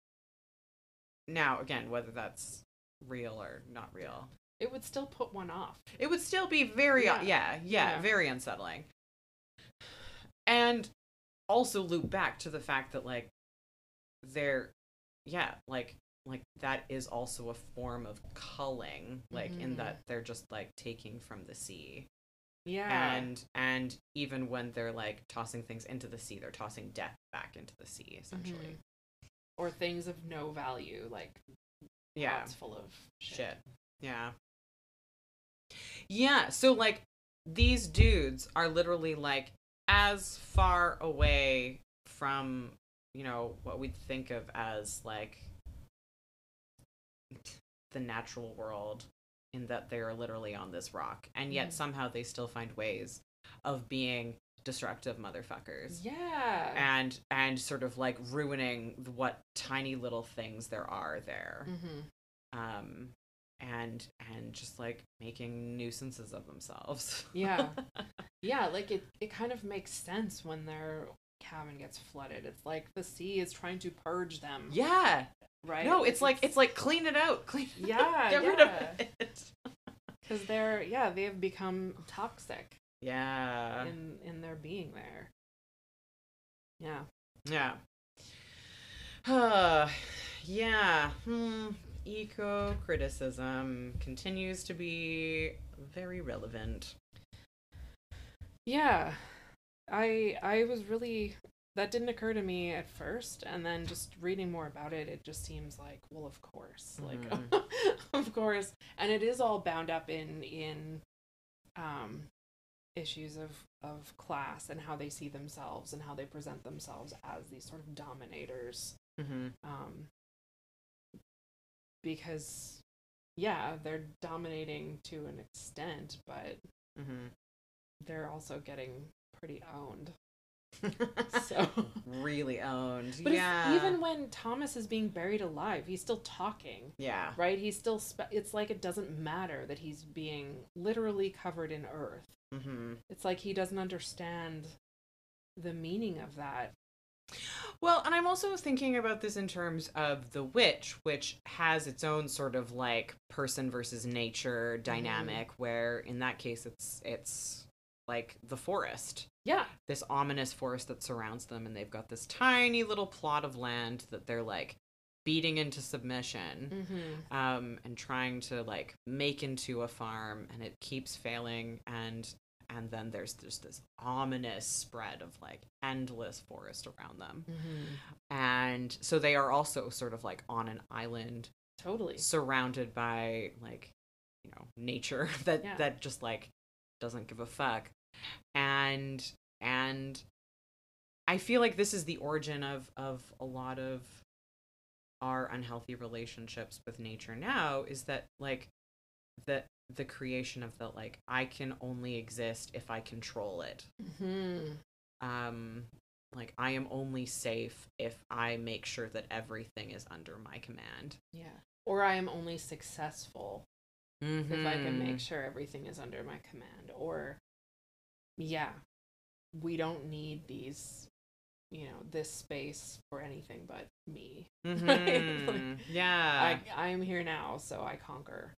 S2: Now, again, whether that's real or not real,
S1: it would still put one off.
S2: It would still be very very unsettling. And also loop back to the fact that like they're like that is also a form of culling, like in that they're just like taking from the sea.
S1: Yeah.
S2: And even when they're like tossing things into the sea, they're tossing death back into the sea, essentially.
S1: Or things of no value, like pots full of shit.
S2: Yeah, so like these dudes are literally like as far away from, you know, what we'd think of as like the natural world, in that they're literally on this rock, and yet somehow they still find ways of being destructive motherfuckers.
S1: Yeah.
S2: And sort of like ruining what tiny little things there are there. And just like making nuisances of themselves.
S1: Yeah. Yeah, like it kind of makes sense when their cabin gets flooded. It's like the sea is trying to purge them.
S2: Yeah.
S1: Right?
S2: No, it's like clean it out. Get rid of it.
S1: Because they have become toxic.
S2: Yeah.
S1: In their being there. Yeah.
S2: Yeah. Yeah. Eco-criticism continues to be very relevant.
S1: Yeah. I was really, that didn't occur to me at first, and then just reading more about it, it just seems like, well, of course. Like of course. And it is all bound up in issues of class and how they see themselves and how they present themselves as these sort of dominators. Because yeah, they're dominating to an extent, but they're also getting pretty owned. So
S2: really owned.
S1: But
S2: yeah.
S1: even when Thomas is being buried alive, he's still talking.
S2: Yeah.
S1: Right? He's still it's like it doesn't matter that he's being literally covered in earth. It's like he doesn't understand the meaning of that.
S2: Well, and I'm also thinking about this in terms of The Witch, which has its own sort of like person versus nature dynamic, where in that case it's like the forest.
S1: Yeah.
S2: This ominous forest that surrounds them, and they've got this tiny little plot of land that they're like beating into submission, and trying to like make into a farm, and it keeps failing, and then there's just this ominous spread of like endless forest around them. And so they are also sort of like on an island,
S1: totally
S2: surrounded by like, you know, nature that just like doesn't give a fuck. And I feel like this is the origin of a lot of our unhealthy relationships with nature now, is that like the creation of the like, I can only exist if I control it. Like I am only safe if I make sure that everything is under my command.
S1: Yeah. Or I am only successful if I can make sure everything is under my command. Or yeah, we don't need these, you know, this space for anything but me. Like,
S2: yeah.
S1: I'm here now, so I conquer.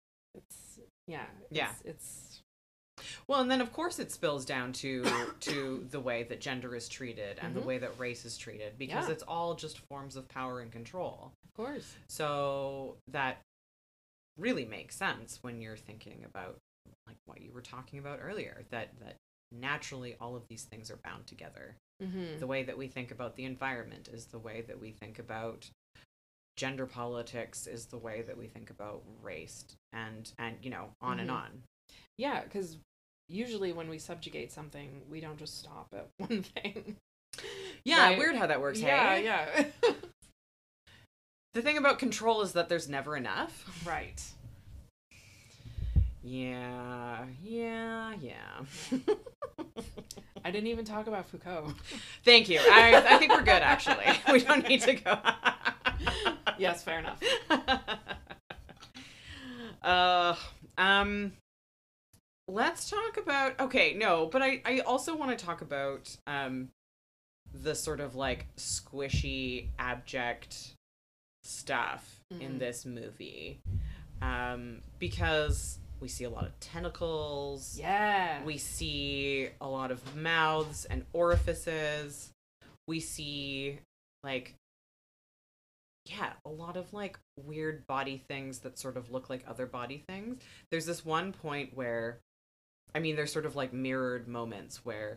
S1: It's
S2: well, and then of course it spills down to the way that gender is treated and the way that race is treated, because it's all just forms of power and control.
S1: Of course.
S2: So that really makes sense when you're thinking about like what you were talking about earlier, that naturally all of these things are bound together. The way that we think about the environment is the way that we think about gender politics, is the way that we think about race, and you know, on and on.
S1: Yeah, because usually when we subjugate something, we don't just stop at one thing.
S2: Yeah, right? Weird how that works.
S1: Yeah,
S2: hey?
S1: Yeah.
S2: The thing about control is that there's never enough.
S1: Right.
S2: Yeah.
S1: I didn't even talk about Foucault.
S2: Thank you. I think we're good, actually. We don't need to go.
S1: Yes, fair enough.
S2: Let's talk about, but I also want to talk about the sort of like squishy, abject stuff in this movie. Because we see a lot of tentacles.
S1: Yeah.
S2: We see a lot of mouths and orifices. We see like, a lot of like weird body things that sort of look like other body things. There's this one point where, I mean, there's sort of like mirrored moments where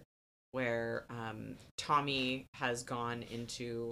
S2: Tommy has gone into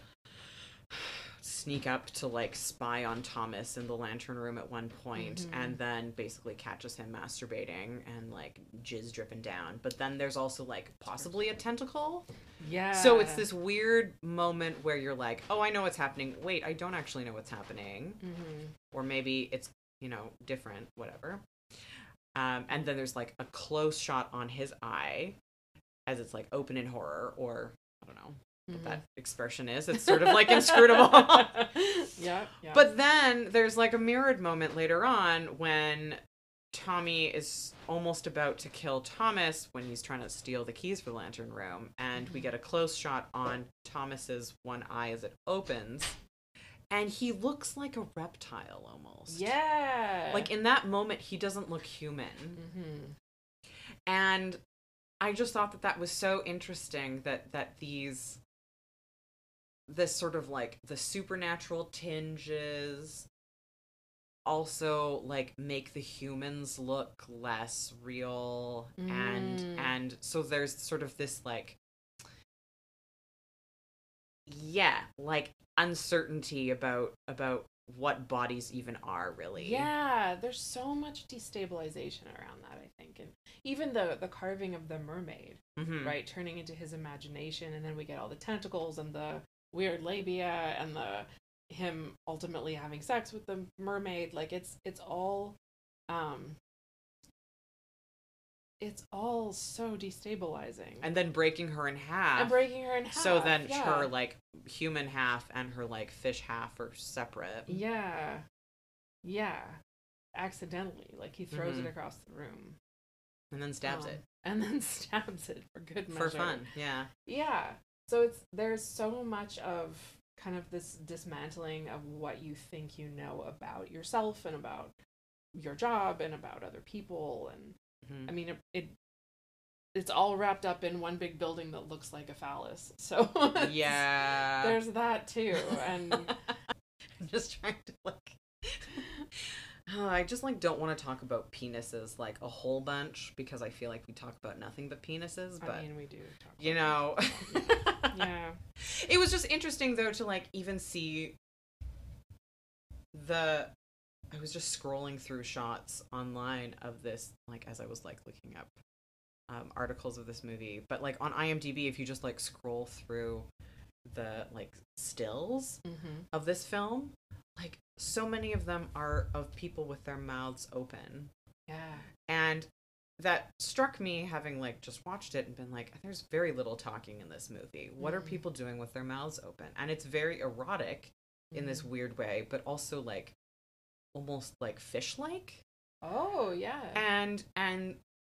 S2: sneak up to like spy on Thomas in the lantern room at one point, and then basically catches him masturbating and like jizz dripping down. But then there's also like possibly a tentacle.
S1: Yeah.
S2: So it's this weird moment where you're like, oh, I know what's happening. Wait, I don't actually know what's happening. Or maybe it's, you know, different, whatever. And then there's like a close shot on his eye as it's like open in horror, or I don't know what that expression is. It's sort of like inscrutable.
S1: Yeah.
S2: But then there's like a mirrored moment later on when Tommy is almost about to kill Thomas when he's trying to steal the keys for the lantern room, and we get a close shot on Thomas's one eye as it opens, and he looks like a reptile almost.
S1: Yeah.
S2: Like in that moment he doesn't look human. And I just thought that was so interesting that this sort of like the supernatural tinges also like make the humans look less real,
S1: Mm.
S2: and so there's sort of this like, yeah, like uncertainty about what bodies even are really.
S1: Yeah, there's so much destabilization around that, I think. And even the carving of the mermaid,
S2: Mm-hmm.
S1: right, turning into his imagination, and then we get all the tentacles and the weird labia and the him ultimately having sex with the mermaid. Like um it's all so destabilizing.
S2: And then breaking her in half.
S1: And breaking her in half.
S2: So then
S1: yeah.
S2: her like human half and her like fish half are separate.
S1: Yeah. Yeah. Accidentally. Like he throws
S2: Mhm.
S1: it across the room.
S2: And then stabs it.
S1: And then stabs it for good measure.
S2: For fun, yeah.
S1: Yeah. So there's so much of kind of this dismantling of what you think you know about yourself and about your job and about other people. And
S2: Mhm.
S1: I mean it's all wrapped up in one big building that looks like a phallus. So
S2: Yeah.
S1: there's that too. And
S2: I'm just trying to like I just like don't want to talk about penises like a whole bunch because I feel like we talk about nothing but penises, but
S1: I mean we do talk
S2: you know.
S1: Yeah.
S2: It was just interesting though to like even see I was just scrolling through shots online of this, like as I was like looking up articles of this movie, but like on IMDb, if you just like scroll through the like stills
S1: Mm-hmm.
S2: of this film, like so many of them are of people with their mouths open.
S1: Yeah.
S2: And that struck me having like just watched it and been like, there's very little talking in this movie. What are people doing with their mouths open? And it's very erotic in this weird way, but also like almost like fish-like.
S1: Oh yeah.
S2: And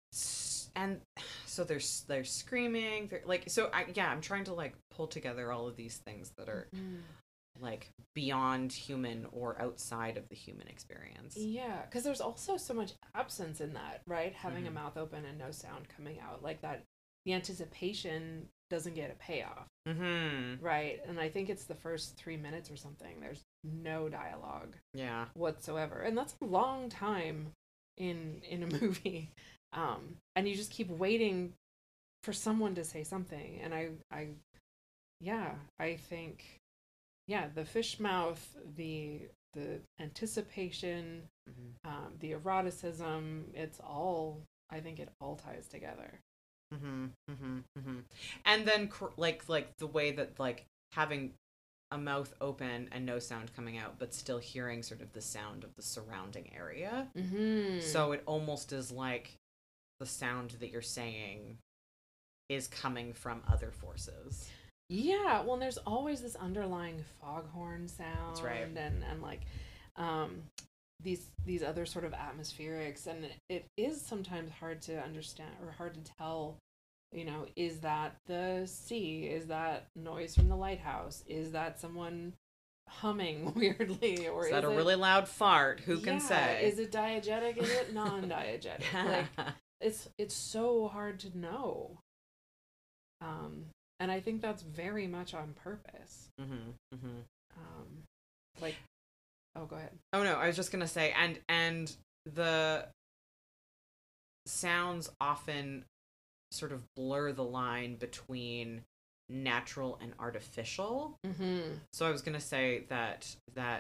S2: so they're screaming. They're like, so I'm trying to like pull together all of these things that are like beyond human or outside of the human experience.
S1: Yeah, because there's also so much absence in that, right? Having a mouth open and no sound coming out, like that. The anticipation doesn't get a payoff, right? And I think it's the first 3 minutes or something. There's no dialogue, whatsoever, and that's a long time in a movie. And you just keep waiting for someone to say something, and I think, yeah, the fish mouth, the anticipation, the eroticism, it's all, I think it all ties together.
S2: And then like the way that like having a mouth open and no sound coming out, but still hearing sort of the sound of the surrounding area. So it almost is like the sound that you're saying is coming from other forces.
S1: Yeah, well, and there's always this underlying foghorn sound.
S2: That's right.
S1: And like these other sort of atmospherics, and it is sometimes hard to understand or hard to tell, is that the sea? Is that noise from the lighthouse? Is that someone humming weirdly? Or
S2: is that a really loud fart? Who can say?
S1: Is it diegetic? Is it non-diegetic? Like it's so hard to know. And I think that's very much on purpose. Like, oh, go ahead.
S2: Oh no, I was just gonna say, and the sounds often sort of blur the line between natural and artificial. So I was gonna say that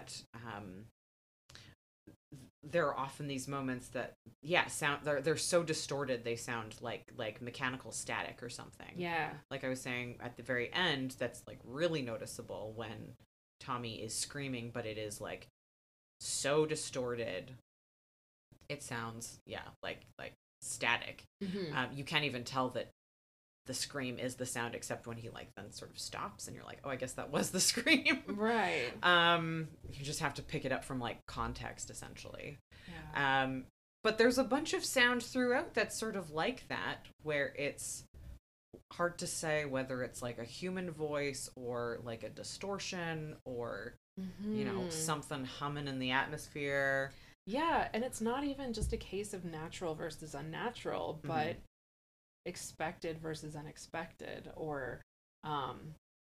S2: there are often these moments that sound they're so distorted they sound like mechanical static or something.
S1: Yeah.
S2: Like I was saying at the very end, that's like really noticeable when Tommy is screaming, but it is like so distorted. It sounds like static. You can't even tell that the scream is the sound except when he like then sort of stops and you're like, oh, I guess that was the scream.
S1: Right.
S2: You just have to pick it up from like context essentially.
S1: Yeah.
S2: But there's a bunch of sound throughout that's sort of like that, where it's hard to say whether it's like a human voice or like a distortion or something humming in the atmosphere.
S1: Yeah, and it's not even just a case of natural versus unnatural, but expected versus unexpected, or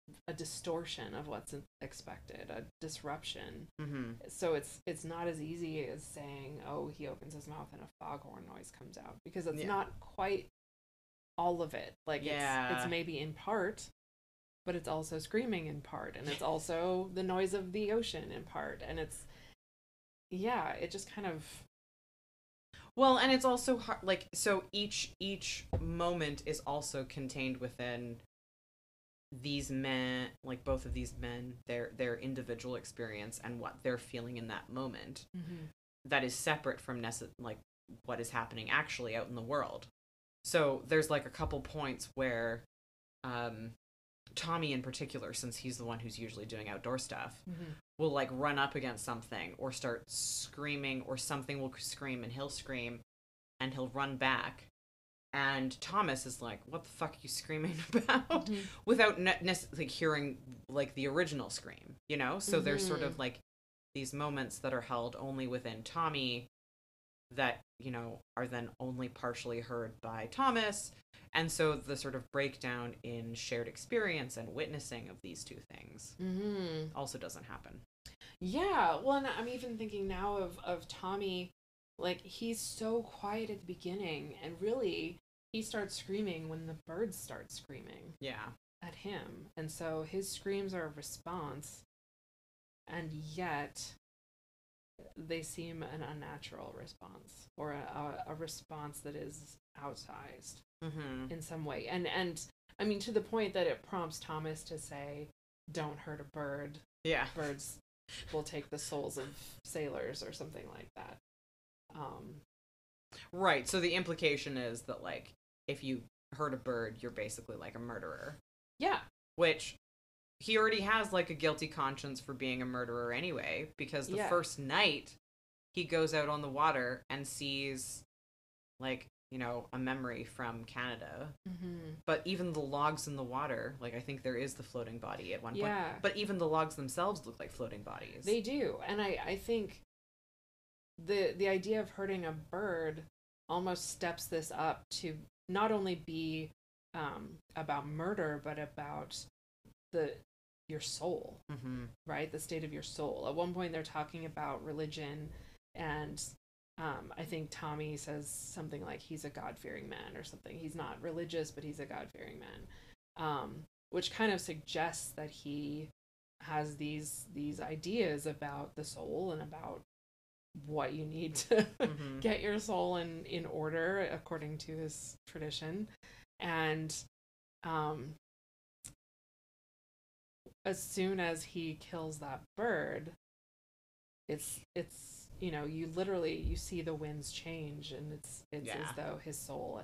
S1: a distortion of what's expected, a disruption.
S2: Mm-hmm.
S1: So it's not as easy as saying, oh, he opens his mouth and a foghorn noise comes out, because it's not quite all of it. Like it's maybe in part, but it's also screaming in part, and it's also the noise of the ocean in part, and it just kind of.
S2: Well, and it's also hard, like, so each moment is also contained within these men, like both of these men, their individual experience and what they're feeling in that moment.
S1: Mm-hmm.
S2: That is separate from like what is happening actually out in the world. So there's like a couple points where Tommy in particular, since he's the one who's usually doing outdoor stuff, will like run up against something or start screaming, or something will scream and he'll scream and he'll run back. And Thomas is like, what the fuck are you screaming about? Without necessarily hearing like the original scream, you know? So there's sort of like these moments that are held only within Tommy that, you know, are then only partially heard by Thomas. And so the sort of breakdown in shared experience and witnessing of these two things also doesn't happen.
S1: Yeah, well, and I'm even thinking now of Tommy, like, he's so quiet at the beginning, and really, he starts screaming when the birds start screaming at him. And so his screams are a response, and yet they seem an unnatural response, or a response that is outsized in some way. And I mean, to the point that it prompts Thomas to say, don't hurt a bird.
S2: Yeah.
S1: Birds will take the souls of sailors, or something like that.
S2: Right. So the implication is that, like, if you hurt a bird, you're basically like a murderer.
S1: Yeah.
S2: Which he already has like a guilty conscience for being a murderer anyway, because the first night he goes out on the water and sees, like, you know, a memory from Canada. But even the logs in the water, like, I think there is the floating body at one point. But even the logs themselves look like floating bodies.
S1: They do. And I think the idea of hurting a bird almost steps this up to not only be about murder, but about your soul, right? The state of your soul. At one point they're talking about religion, and I think Tommy says something like he's a God-fearing man or something. He's not religious, but he's a God-fearing man, which kind of suggests that he has these ideas about the soul and about what you need to get your soul in order according to his tradition. And as soon as he kills that bird, it's you know, you see the winds change, and it's as though his soul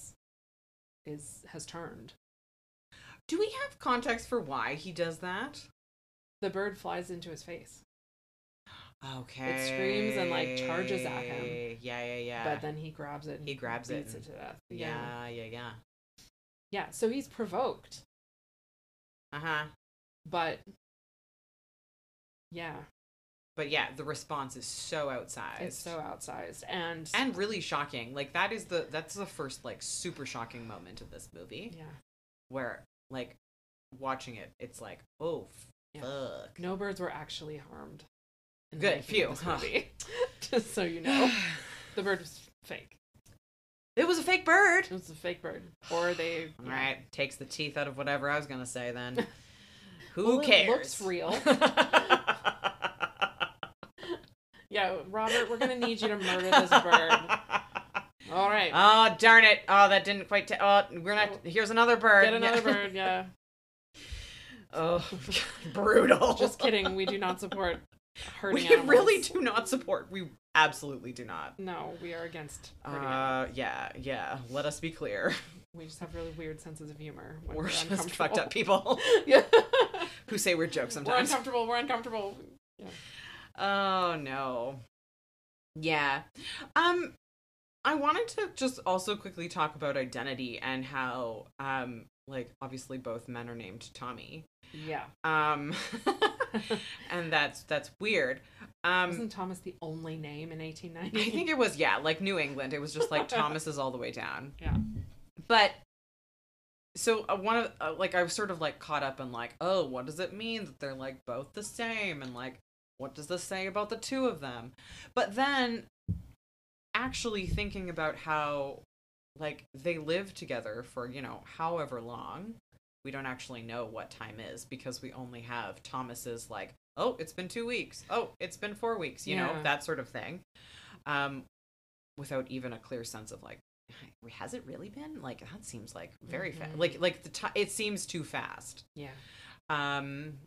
S1: has turned.
S2: Do we have context for why he does that?
S1: The bird flies into his face.
S2: Okay.
S1: It screams and like charges at him.
S2: Yeah.
S1: But then he grabs it and
S2: beats
S1: it to death.
S2: Yeah.
S1: Yeah, so he's provoked. But yeah.
S2: But yeah, the response is so outsized.
S1: It's so outsized and
S2: really shocking. Like that's the first like super shocking moment of this movie.
S1: Yeah.
S2: Where like watching it, it's like, oh fuck.
S1: No birds were actually harmed.
S2: Good, phew.
S1: Just so you know. The bird was fake.
S2: It was a fake bird.
S1: It was a fake bird. Or they...
S2: All right, takes the teeth out of whatever I was going to say then. Who cares?
S1: It looks real. Yeah, Robert, we're going to need you to murder this bird. All right.
S2: Oh, darn it. Oh, that didn't quite... Here's another bird.
S1: Get another bird, yeah.
S2: Oh, brutal.
S1: Just kidding. We do not support hurting
S2: animals. We really do not support. We absolutely do not.
S1: No, we are against hurting animals.
S2: Yeah. Let us be clear.
S1: We just have really weird senses of humor.
S2: We're just fucked up people.
S1: Yeah.
S2: Who say we're jokes sometimes.
S1: We're uncomfortable. Yeah.
S2: Oh, no. Yeah. I wanted to just also quickly talk about identity and how, like, obviously both men are named Tommy.
S1: Yeah.
S2: And that's weird.
S1: Wasn't Thomas the only name in 1890?
S2: I think it was, like New England. It was just like Thomas is all the way down.
S1: Yeah.
S2: But So one of like I was sort of like caught up in like, oh, what does it mean that they're like both the same, and like what does this say about the two of them? But then actually thinking about how like they live together for, however long. We don't actually know what time is because we only have Thomas's like, oh, it's been 2 weeks. Oh, it's been 4 weeks,
S1: Yeah.
S2: that sort of thing. Um, without even a clear sense of like, has it really been? Like that seems like very fast. Like the time, it seems too fast.
S1: Yeah.
S2: And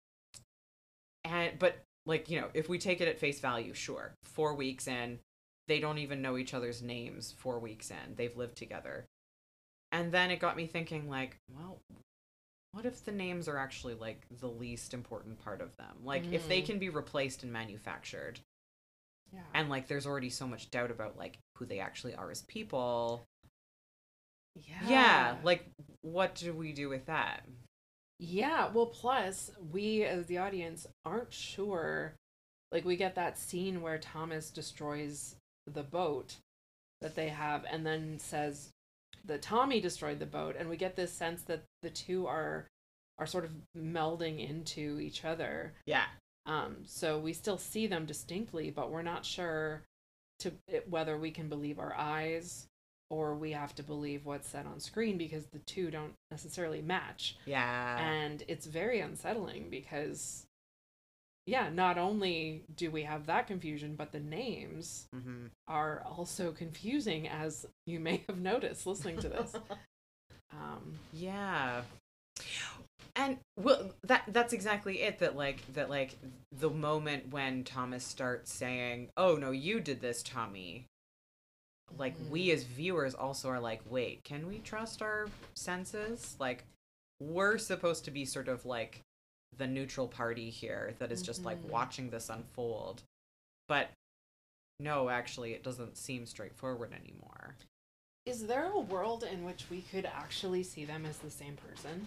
S2: but like, if we take it at face value, sure. 4 weeks in, they don't even know each other's names. 4 weeks in, they've lived together. And then it got me thinking like, well, what if the names are actually like the least important part of them? Like if they can be replaced and manufactured.
S1: Yeah.
S2: And like there's already so much doubt about like who they actually are as people. Yeah, like what do we do with that?
S1: Yeah, well, plus we as the audience aren't sure. Like we get that scene where Thomas destroys the boat that they have and then says that Tommy destroyed the boat, and we get this sense that the two are sort of melding into each other.
S2: Yeah.
S1: So we still see them distinctly, but we're not sure whether we can believe our eyes or we have to believe what's said on screen, because the two don't necessarily match.
S2: Yeah.
S1: And it's very unsettling because, yeah, not only do we have that confusion, but the names are also confusing, as you may have noticed listening to this.
S2: Yeah. And well, that's exactly it. That the moment when Thomas starts saying, "Oh no, you did this, Tommy," like we as viewers also are like, "Wait, can we trust our senses?" Like we're supposed to be sort of like the neutral party here that is just like watching this unfold, but no, actually, it doesn't seem straightforward anymore.
S1: Is there a world in which we could actually see them as the same person?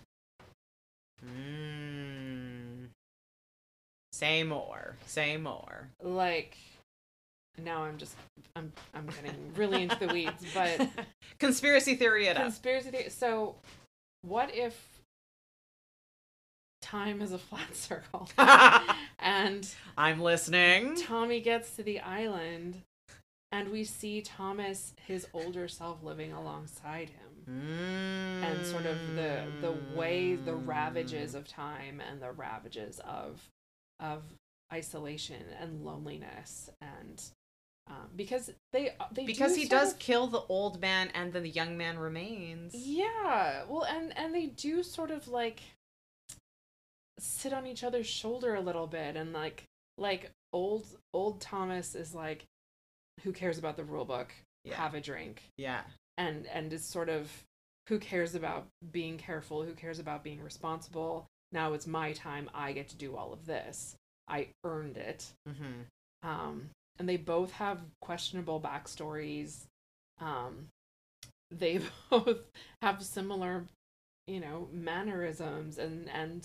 S2: Say more. Say more.
S1: Like, now I'm getting really into the weeds, but
S2: conspiracy theory it up.
S1: Conspiracy theory. So, what if time is a flat circle and
S2: I'm listening.
S1: Tommy gets to the island and we see Thomas, his older self, living alongside him. And sort of the way the ravages of time and the ravages of isolation and loneliness, and because because
S2: he does kill the old man and then the young man remains.
S1: Yeah, well, and they do sort of like sit on each other's shoulder a little bit, and like old Thomas is like, who cares about the rule book? Yeah. Have a drink.
S2: Yeah.
S1: And it's sort of, who cares about being careful? Who cares about being responsible? Now it's my time. I get to do all of this. I earned it. And they both have questionable backstories. They both have similar, mannerisms and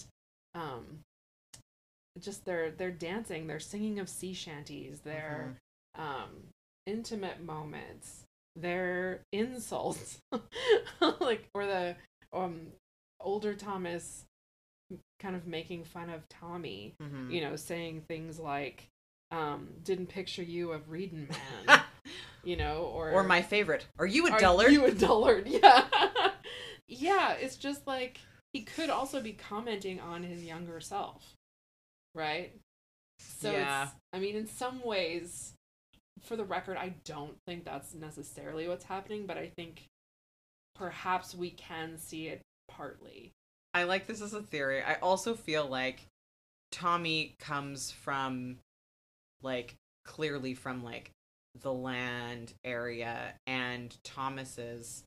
S1: just their dancing, their singing of sea shanties, their intimate moments, their insults, like, or the older Thomas kind of making fun of Tommy, saying things like, didn't picture you a reading man, or
S2: my favorite, are you a dullard?
S1: Are you a dullard? Yeah. Yeah, it's just like, he could also be commenting on his younger self, right? So yeah. In some ways, for the record, I don't think that's necessarily what's happening, but I think perhaps we can see it partly.
S2: I like this as a theory. I also feel like Tommy comes from, like, clearly from, like, the land area, and Thomas's,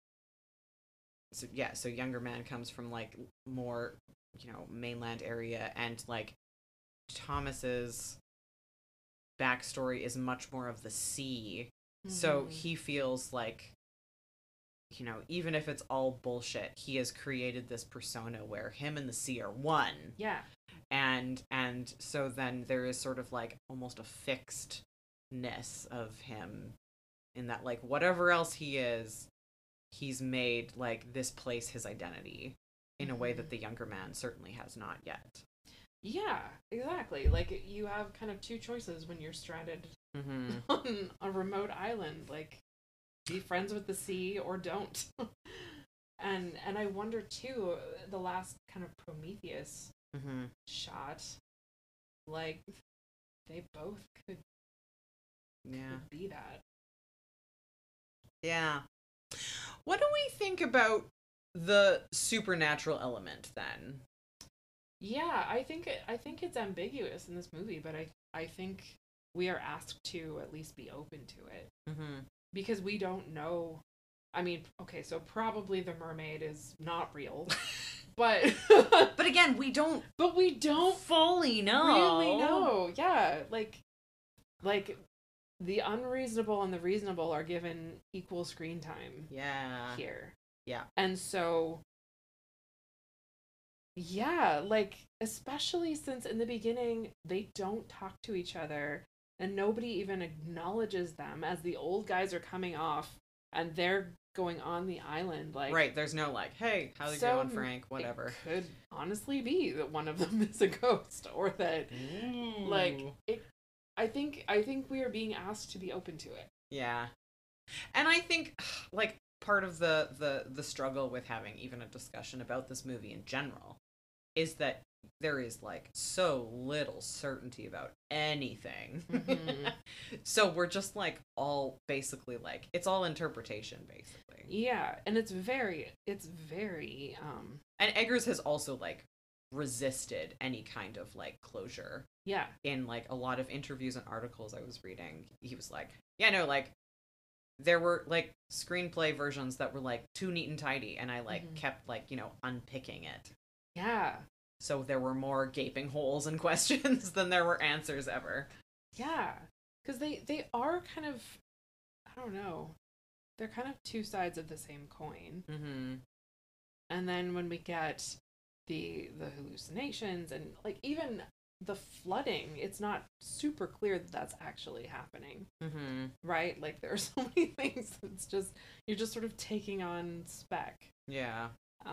S2: so younger man comes from, like, more, mainland area, and, like, Thomas's backstory is much more of the sea. So he feels like, even if it's all bullshit, he has created this persona where him and the sea are one.
S1: Yeah.
S2: And so then there is sort of like almost a fixedness of him in that, like, whatever else he is, he's made like this place his identity in a way that the younger man certainly has not yet.
S1: Yeah, exactly. Like, you have kind of two choices when you're stranded on a remote island. Like, be friends with the sea or don't. and I wonder too, the last kind of Prometheus shot, like, they both could be that.
S2: Yeah. What do we think about the supernatural element then?
S1: Yeah, I think it's ambiguous in this movie, but I think we are asked to at least be open to it. Because we don't know. I mean, okay, so probably the mermaid is not real. But
S2: but again, we don't fully know.
S1: Really know. Yeah, like the unreasonable and the reasonable are given equal screen time.
S2: Yeah.
S1: Here.
S2: Yeah.
S1: And so yeah, like, especially since in the beginning they don't talk to each other and nobody even acknowledges them as the old guys are coming off and they're going on the island. Like,
S2: right, there's no like, hey, how's it going, Frank? Whatever.
S1: It could honestly be that one of them is a ghost, or that like it. I think we are being asked to be open to it.
S2: Yeah, and I think like part of the struggle with having even a discussion about this movie in general is that there is like so little certainty about anything. So we're just like all basically like it's all interpretation basically.
S1: Yeah, and it's very
S2: and Eggers has also like resisted any kind of like closure.
S1: Yeah.
S2: In like a lot of interviews and articles I was reading, he was like, yeah, no, like there were like screenplay versions that were like too neat and tidy and I like kept like, you know, unpicking it.
S1: Yeah.
S2: So there were more gaping holes and questions than there were answers ever.
S1: Yeah. Because they are kind of, I don't know, they're kind of two sides of the same coin. And then when we get the hallucinations and like even the flooding, it's not super clear that that's actually happening. Right? Like there are so many things that's just, you're just sort of taking on spec.
S2: Yeah.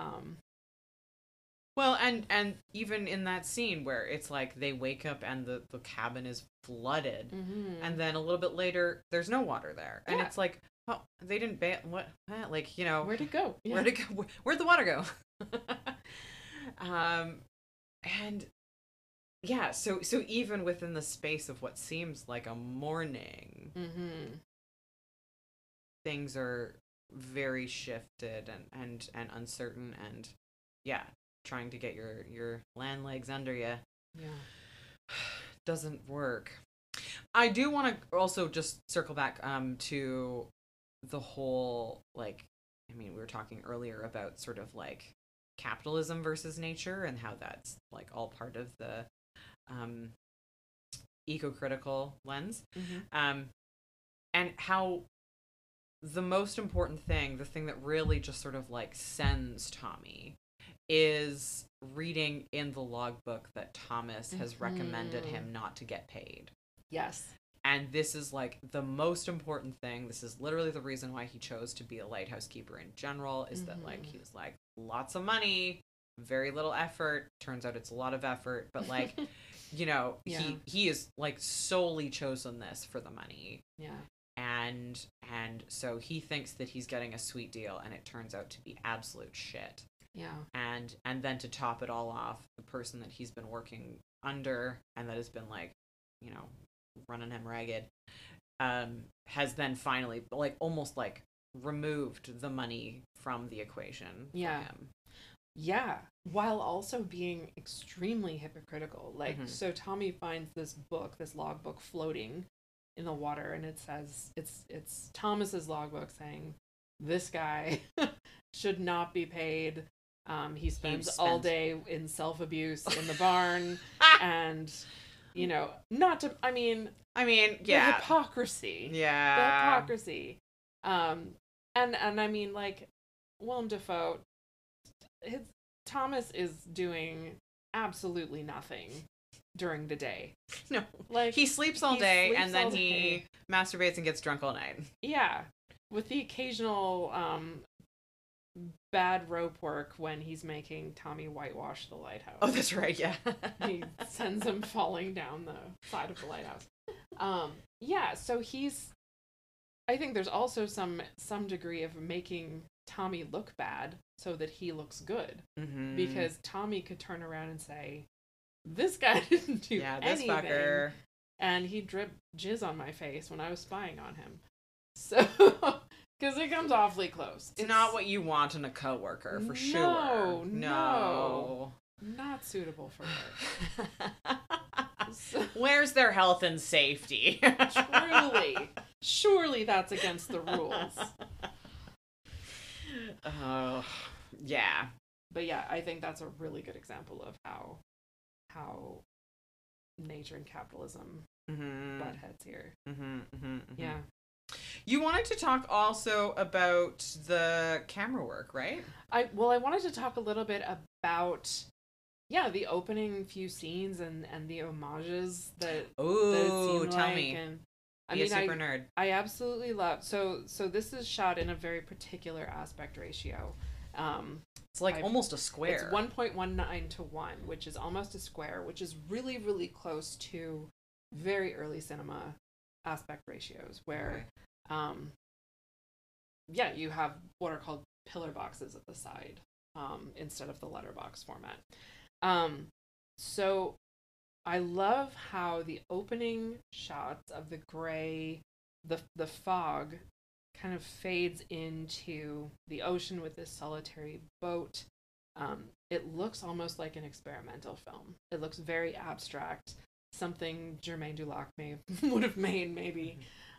S2: Well, and even in that scene where it's like they wake up and the cabin is flooded, and then a little bit later there's no water there, and it's like, oh, they didn't bail. What? Like, you know,
S1: where'd it go? Yeah.
S2: Where'd it go? Where'd the water go? And yeah, so even within the space of what seems like a morning, things are very shifted and uncertain, and yeah. Trying to get your land legs under you doesn't work. I do want to also just circle back to the whole, like, I mean, we were talking earlier about sort of like capitalism versus nature and how that's like all part of the eco-critical lens, and how the most important thing, the thing that really just sort of like sends Tommy, is reading in the logbook that Thomas has recommended him not to get paid.
S1: Yes.
S2: And this is like the most important thing. This is literally the reason why he chose to be a lighthouse keeper in general, is that like he was like, lots of money, very little effort. Turns out it's a lot of effort, but like, you know, he is like solely chosen this for the money.
S1: Yeah.
S2: And so he thinks that he's getting a sweet deal, and it turns out to be absolute shit.
S1: Yeah.
S2: And then to top it all off, the person that he's been working under and that has been like, you know, running him ragged, has then finally like almost like removed the money from the equation for him.
S1: Yeah. While also being extremely hypocritical. Like, so Tommy finds this book, this logbook floating in the water, and it says it's Thomas's logbook saying this guy should not be paid. He spends all day in self-abuse in the barn, and you know, not to. I mean, yeah, the hypocrisy.
S2: Yeah,
S1: the hypocrisy. And I mean, like, Willem Dafoe, Thomas is doing absolutely nothing during the day.
S2: No,
S1: like
S2: he sleeps all day, and then he masturbates and gets drunk all night.
S1: Yeah, with the occasional bad rope work when he's making Tommy whitewash the lighthouse.
S2: Oh, that's right. Yeah.
S1: He sends him falling down the side of the lighthouse. Yeah, so I think there's also some degree of making Tommy look bad so that he looks good.
S2: Mm-hmm.
S1: Because Tommy could turn around and say, this guy didn't do anything. This fucker. And he dripped jizz on my face when I was spying on him. So, because it comes awfully close.
S2: It's not what you want in a coworker, for sure.
S1: No. Not suitable for work.
S2: Where's their health and safety?
S1: Surely that's against the rules.
S2: Oh, yeah.
S1: But yeah, I think that's a really good example of how nature and capitalism butt heads here. Yeah.
S2: You wanted to talk also about the camera work, right?
S1: I wanted to talk a little bit about the opening few scenes and the homages that
S2: tell me.
S1: And
S2: I mean, super nerd.
S1: I absolutely love so this is shot in a very particular aspect ratio.
S2: It's like almost a square.
S1: It's 1.19 to 1, which is almost a square, which is really, really close to very early cinema aspect ratios where you have what are called pillar boxes at the side instead of the letterbox format. So I love how the opening shots of the gray, the fog kind of fades into the ocean with this solitary boat. It looks almost like an experimental film. It looks very abstract, something Germain Dulac would have made maybe.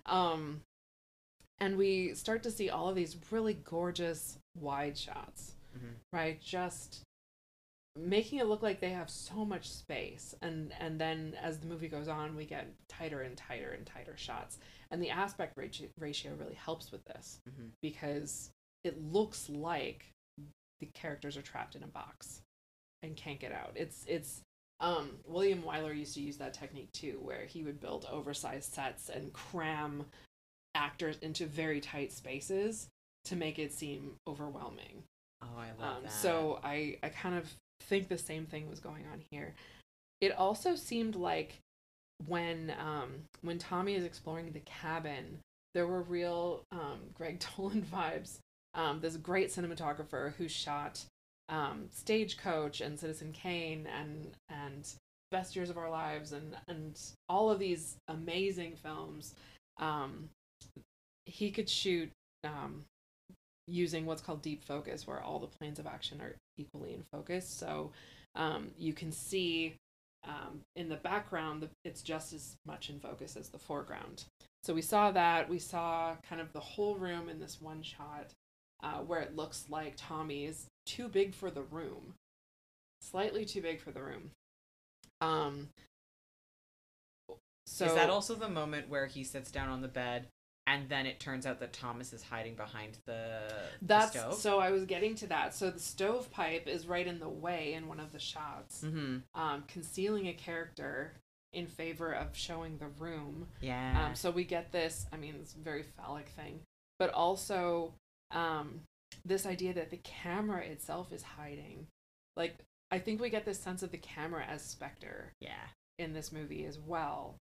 S1: And we start to see all of these really gorgeous wide shots, right? Just making it look like they have so much space. And then as the movie goes on, we get tighter and tighter and tighter shots. And the aspect ratio really helps with this because it looks like the characters are trapped in a box and can't get out. It's William Wyler used to use that technique too, where he would build oversized sets and cram actors into very tight spaces to make it seem overwhelming.
S2: Oh, I love that.
S1: So I kind of think the same thing was going on here. It also seemed like when Tommy is exploring the cabin, there were real Greg Toland vibes. This great cinematographer who shot Stagecoach and Citizen Kane and Best Years of Our Lives and all of these amazing films. He could shoot using what's called deep focus, where all the planes of action are equally in focus. So you can see in the background, it's just as much in focus as the foreground. So we saw that. We saw kind of the whole room in this one shot where it looks like Tommy is too big for the room. Slightly too big for the room. So
S2: is that also the moment where he sits down on the bed and then it turns out that Thomas is hiding behind the stove?
S1: So I was getting to that. So the stovepipe is right in the way in one of the shots, concealing a character in favor of showing the room.
S2: Yeah.
S1: So we get this, it's a very phallic thing, but also this idea that the camera itself is hiding. Like, I think we get this sense of the camera as Spectre.
S2: Yeah.
S1: In this movie as well.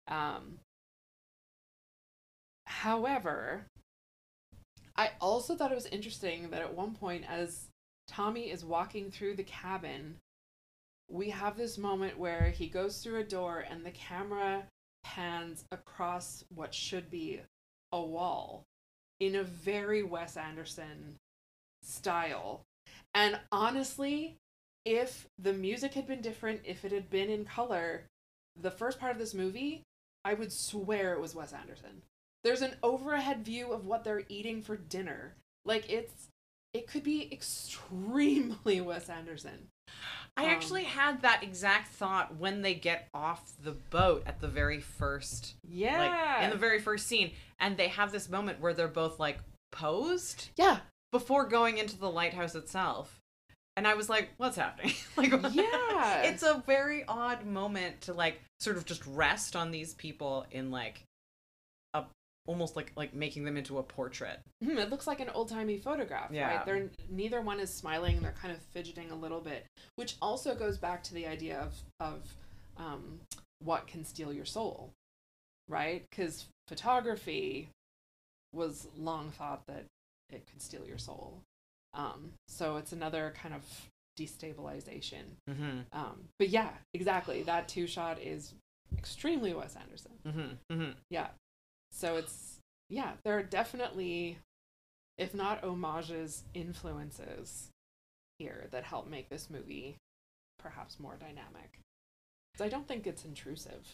S1: However, I also thought it was interesting that at one point, as Tommy is walking through the cabin, we have this moment where he goes through a door and the camera pans across what should be a wall in a very Wes Anderson style. And honestly, if the music had been different, if it had been in color, the first part of this movie, I would swear it was Wes Anderson. There's an overhead view of what they're eating for dinner. Like, it could be extremely Wes Anderson.
S2: I actually had that exact thought when they get off the boat at the very first, in the very first scene, and they have this moment where they're both posed, before going into the lighthouse itself, and I was like, "What's happening?" It's a very odd moment to sort of just rest on these people in a almost like making them into a portrait.
S1: It looks like an old-timey photograph,
S2: Yeah.
S1: right? Neither one is smiling. They're kind of fidgeting a little bit, which also goes back to the idea of what can steal your soul, right? Because photography was long thought that it could steal your soul. So it's another kind of destabilization. But yeah, exactly. That two-shot is extremely Wes Anderson. Yeah. So there are definitely, if not homages, influences here that help make this movie perhaps more dynamic. So I don't think it's intrusive.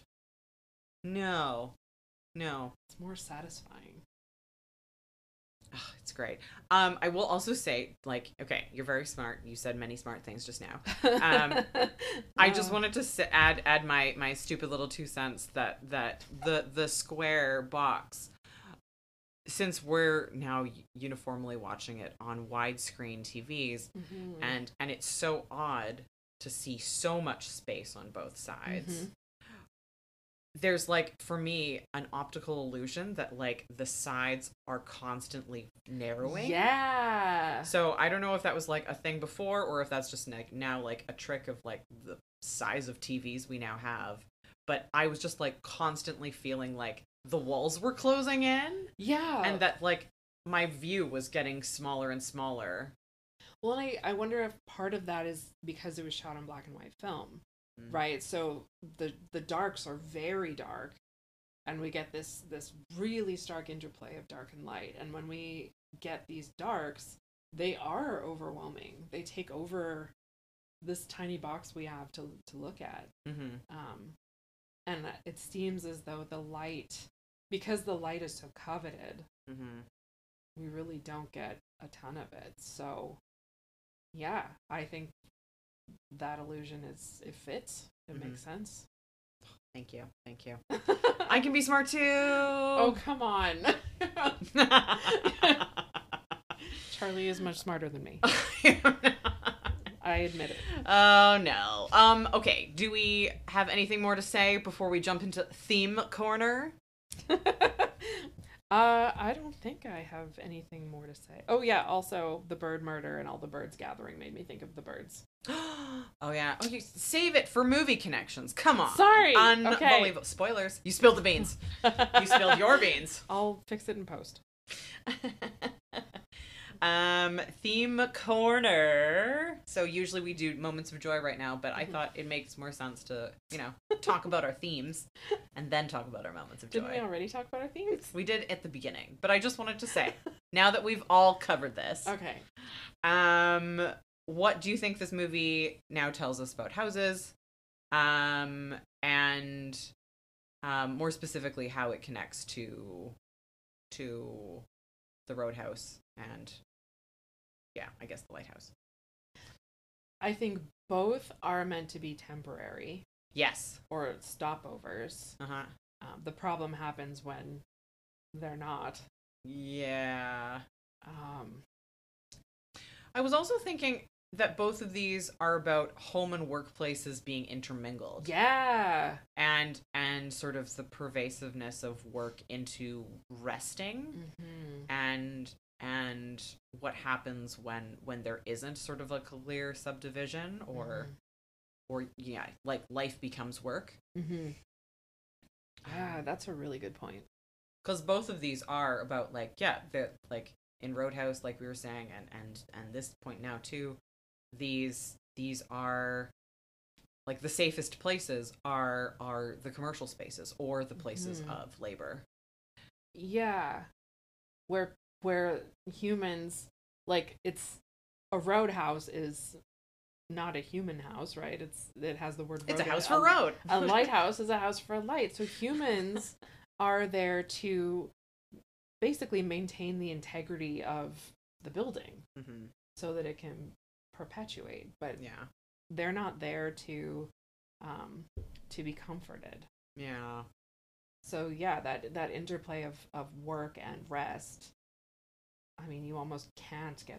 S2: No.
S1: It's more satisfying.
S2: Oh, it's great. I will also say, like, okay, you're very smart. You said many smart things just now. I just wanted to add my stupid little 2 cents that the square box, since we're now uniformly watching it on widescreen TVs, and it's so odd to see so much space on both sides. There's, like, for me, an optical illusion that, like, the sides are constantly narrowing.
S1: Yeah.
S2: So I don't know if that was, like, a thing before, or if that's just, like, now, like, a trick of, like, the size of TVs we now have. But I was just, like, constantly feeling like the walls were closing in.
S1: Yeah.
S2: And that, like, my view was getting smaller and smaller.
S1: Well, and I wonder if part of that is because it was shot on black and white film. Right, so the darks are very dark, and we get this really stark interplay of dark and light. And when we get these darks, they are overwhelming. They take over this tiny box we have to look at. And it seems as though the light, because the light is so coveted, we really don't get a ton of it. So yeah, I think that illusion it fits. It makes sense.
S2: Thank you. I can be smart too.
S1: Oh, come on. Charlie is much smarter than me. I admit it.
S2: Oh no. Okay, do we have anything more to say before we jump into theme corner?
S1: I don't think I have anything more to say. Oh yeah, also the bird murder and all the birds gathering made me think of the birds.
S2: Oh yeah. Oh, you save it for movie connections. Come on.
S1: Sorry.
S2: Unbelievable.
S1: Okay.
S2: Spoilers. You spilled the beans. You spilled your beans.
S1: I'll fix it in post.
S2: Theme corner. So usually we do moments of joy right now, but I thought it makes more sense to, talk about our themes and then talk about our moments of joy.
S1: Didn't we already talk about our themes?
S2: We did at the beginning, but I just wanted to say, now that we've all covered this.
S1: Okay.
S2: What do you think this movie now tells us about houses? And more specifically, how it connects to the Roadhouse and, yeah, I guess the Lighthouse.
S1: I think both are meant to be temporary.
S2: Yes.
S1: Or stopovers. The problem happens when they're not.
S2: Yeah. I was also thinking that both of these are about home and workplaces being intermingled.
S1: Yeah.
S2: And sort of the pervasiveness of work into resting. And what happens when there isn't sort of a clear subdivision or yeah, like life becomes work.
S1: Yeah, that's a really good point.
S2: Because both of these are about like in Roadhouse, like we were saying, and this point now too, these are like the safest places are the commercial spaces or the places of labor.
S1: Yeah. Where humans, like, it's a roadhouse is not a human house, right? It has the word road.
S2: It's a house for road.
S1: A lighthouse is a house for light. So humans are there to basically maintain the integrity of the building so that it can perpetuate. But
S2: yeah,
S1: they're not there to be comforted.
S2: Yeah.
S1: So yeah, that interplay of work and rest. I mean, you almost can't get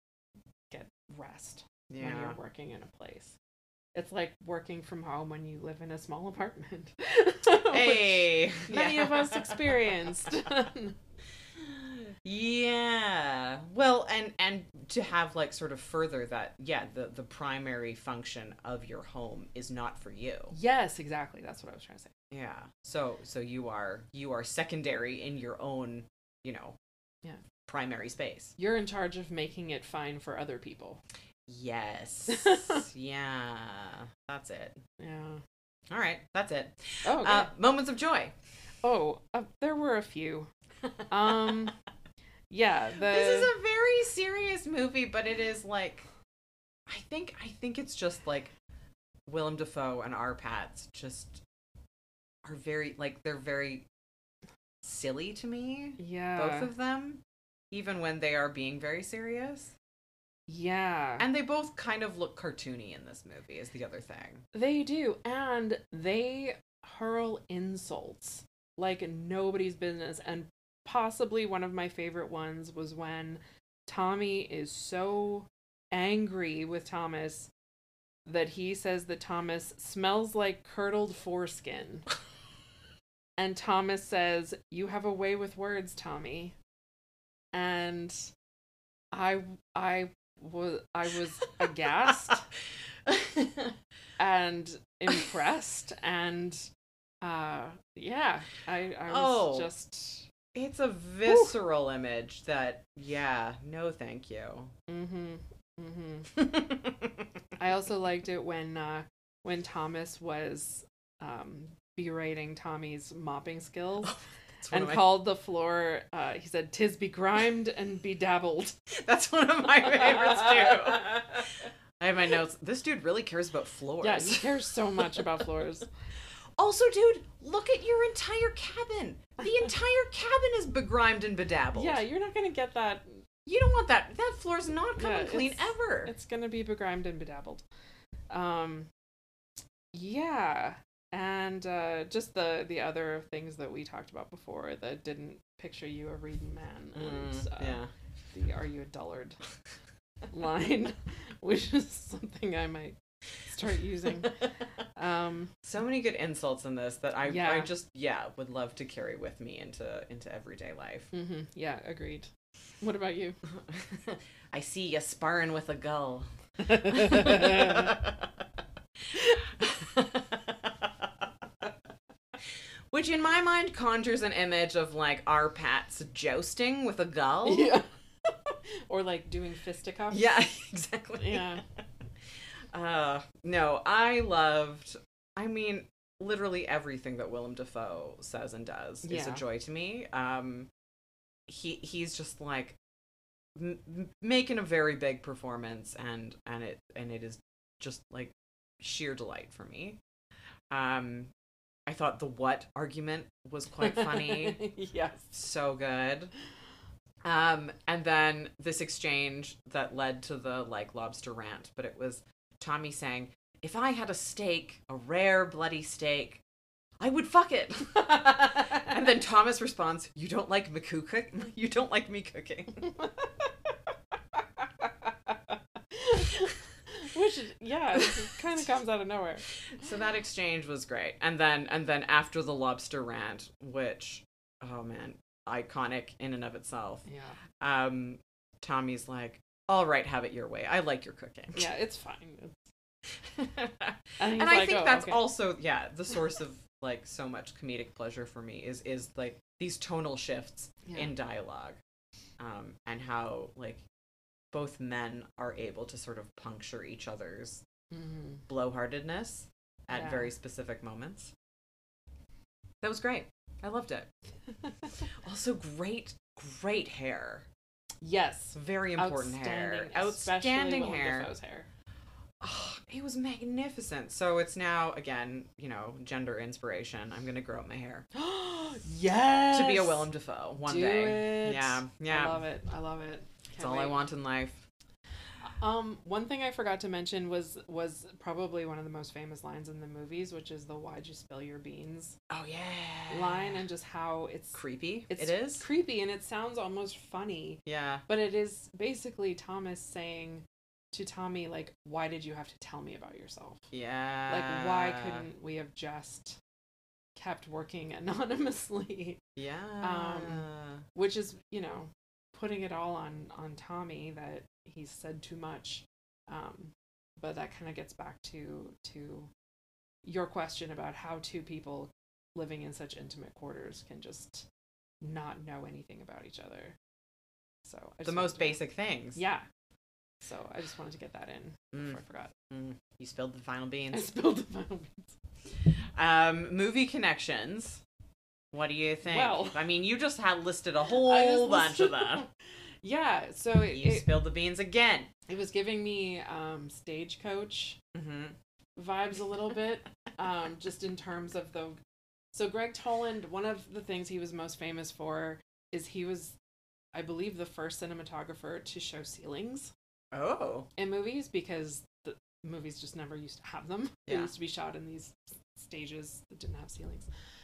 S1: rest when you're working in a place. It's like working from home when you live in a small apartment.
S2: Hey.
S1: many of us experienced.
S2: Yeah. Well, and to have like sort of further that, yeah, the primary function of your home is not for you.
S1: Yes, exactly. That's what I was trying to say.
S2: Yeah. So you are secondary in your own, you know,
S1: Yeah.
S2: primary space.
S1: You're in charge of making it fine for other people.
S2: Yes. Yeah. That's it.
S1: Yeah.
S2: All right. That's it.
S1: Oh, okay.
S2: Moments of joy.
S1: There were a few. Yeah,
S2: This is a very serious movie, but it is like, I think it's just like Willem Dafoe and R. Pats just are very, like, they're very silly to me.
S1: Yeah.
S2: Both of them, even when they are being very serious.
S1: Yeah.
S2: And they both kind of look cartoony in this movie, is the other thing.
S1: They do, and they hurl insults like nobody's business. And possibly one of my favorite ones was when Tommy is so angry with Thomas that he says that Thomas smells like curdled foreskin. And Thomas says, "You have a way with words, Tommy." And I was aghast and impressed, and yeah, I was just,
S2: it's a visceral image that, yeah, no thank you.
S1: I also liked it when Thomas was berating Tommy's mopping skills. And called the floor, he said, "'Tis begrimed and bedabbled."
S2: That's one of my favorites too. I have my notes. This dude really cares about floors.
S1: Yeah, he cares so much about floors.
S2: Also, dude, look at your entire cabin. The entire cabin is begrimed and bedabbled.
S1: Yeah, you're not gonna get that.
S2: You don't want that. That floor's not coming clean ever.
S1: It's gonna be begrimed and bedabbled. Yeah. And just the other things that we talked about before that didn't picture you a reading man. And the "Are you a dullard?" line, which is something I might start using.
S2: So many good insults in this that I just would love to carry with me into everyday life.
S1: Mm-hmm. Yeah, agreed. What about you?
S2: I see you sparring with a gull. Which in my mind conjures an image of like R. Pats jousting with a gull.
S1: Yeah. Or like doing fisticuffs.
S2: Yeah, exactly.
S1: Yeah.
S2: No, I mean, literally everything that Willem Dafoe says and does is a joy to me. He's just like making a very big performance, and it is just like sheer delight for me. I thought the "what" argument was quite funny.
S1: Yes.
S2: So good. And then this exchange that led to the like lobster rant, but it was Tommy saying, "If I had a steak, a rare bloody steak, I would fuck it." And then Thomas responds, "You don't like me cooking? You don't like me cooking?"
S1: Which, yeah, it kind of comes out of nowhere.
S2: So that exchange was great. And then after the lobster rant, which, oh man, iconic in and of itself.
S1: Yeah.
S2: Tommy's like, "All right, have it your way. I like your cooking."
S1: Yeah, it's fine.
S2: And I think that's also, the source of like so much comedic pleasure for me is like these tonal shifts in dialogue, and how like both men are able to sort of puncture each other's blowhardedness at very specific moments. That was great. I loved it. Also, great hair.
S1: Yes.
S2: Very important hair. Outstanding hair.
S1: hair.
S2: Oh, it was magnificent. So it's now, again, gender inspiration. I'm going to grow up my hair.
S1: Yes!
S2: To be a Willem Dafoe one day.
S1: It.
S2: Yeah.
S1: I love it.
S2: That's all I want in life.
S1: One thing I forgot to mention was probably one of the most famous lines in the movies, which is the "Why'd you spill your beans?"
S2: Oh yeah.
S1: line, and just how it's
S2: creepy.
S1: It
S2: is
S1: creepy, and it sounds almost funny.
S2: Yeah.
S1: But it is basically Thomas saying to Tommy, like, "Why did you have to tell me about yourself?"
S2: Yeah.
S1: Like, why couldn't we have just kept working anonymously.
S2: Yeah.
S1: Which is, you know, putting it all on Tommy that he's said too much. But that kind of gets back to your question about how two people living in such intimate quarters can just not know anything about each other. So
S2: The most basic things.
S1: Yeah. So I just wanted to get that in before I forgot.
S2: You spilled the final beans.
S1: I spilled the final beans.
S2: Movie connections. What do you think?
S1: Well,
S2: I mean, you just had listed a whole bunch of them.
S1: Yeah, so
S2: you spilled the beans again.
S1: It was giving me Stagecoach vibes a little bit, just in terms of the. So Greg Toland, one of the things he was most famous for is he was, I believe, the first cinematographer to show ceilings.
S2: Oh.
S1: In movies, because the movies just never used to have them. They used to be shot in these stages that didn't have ceilings.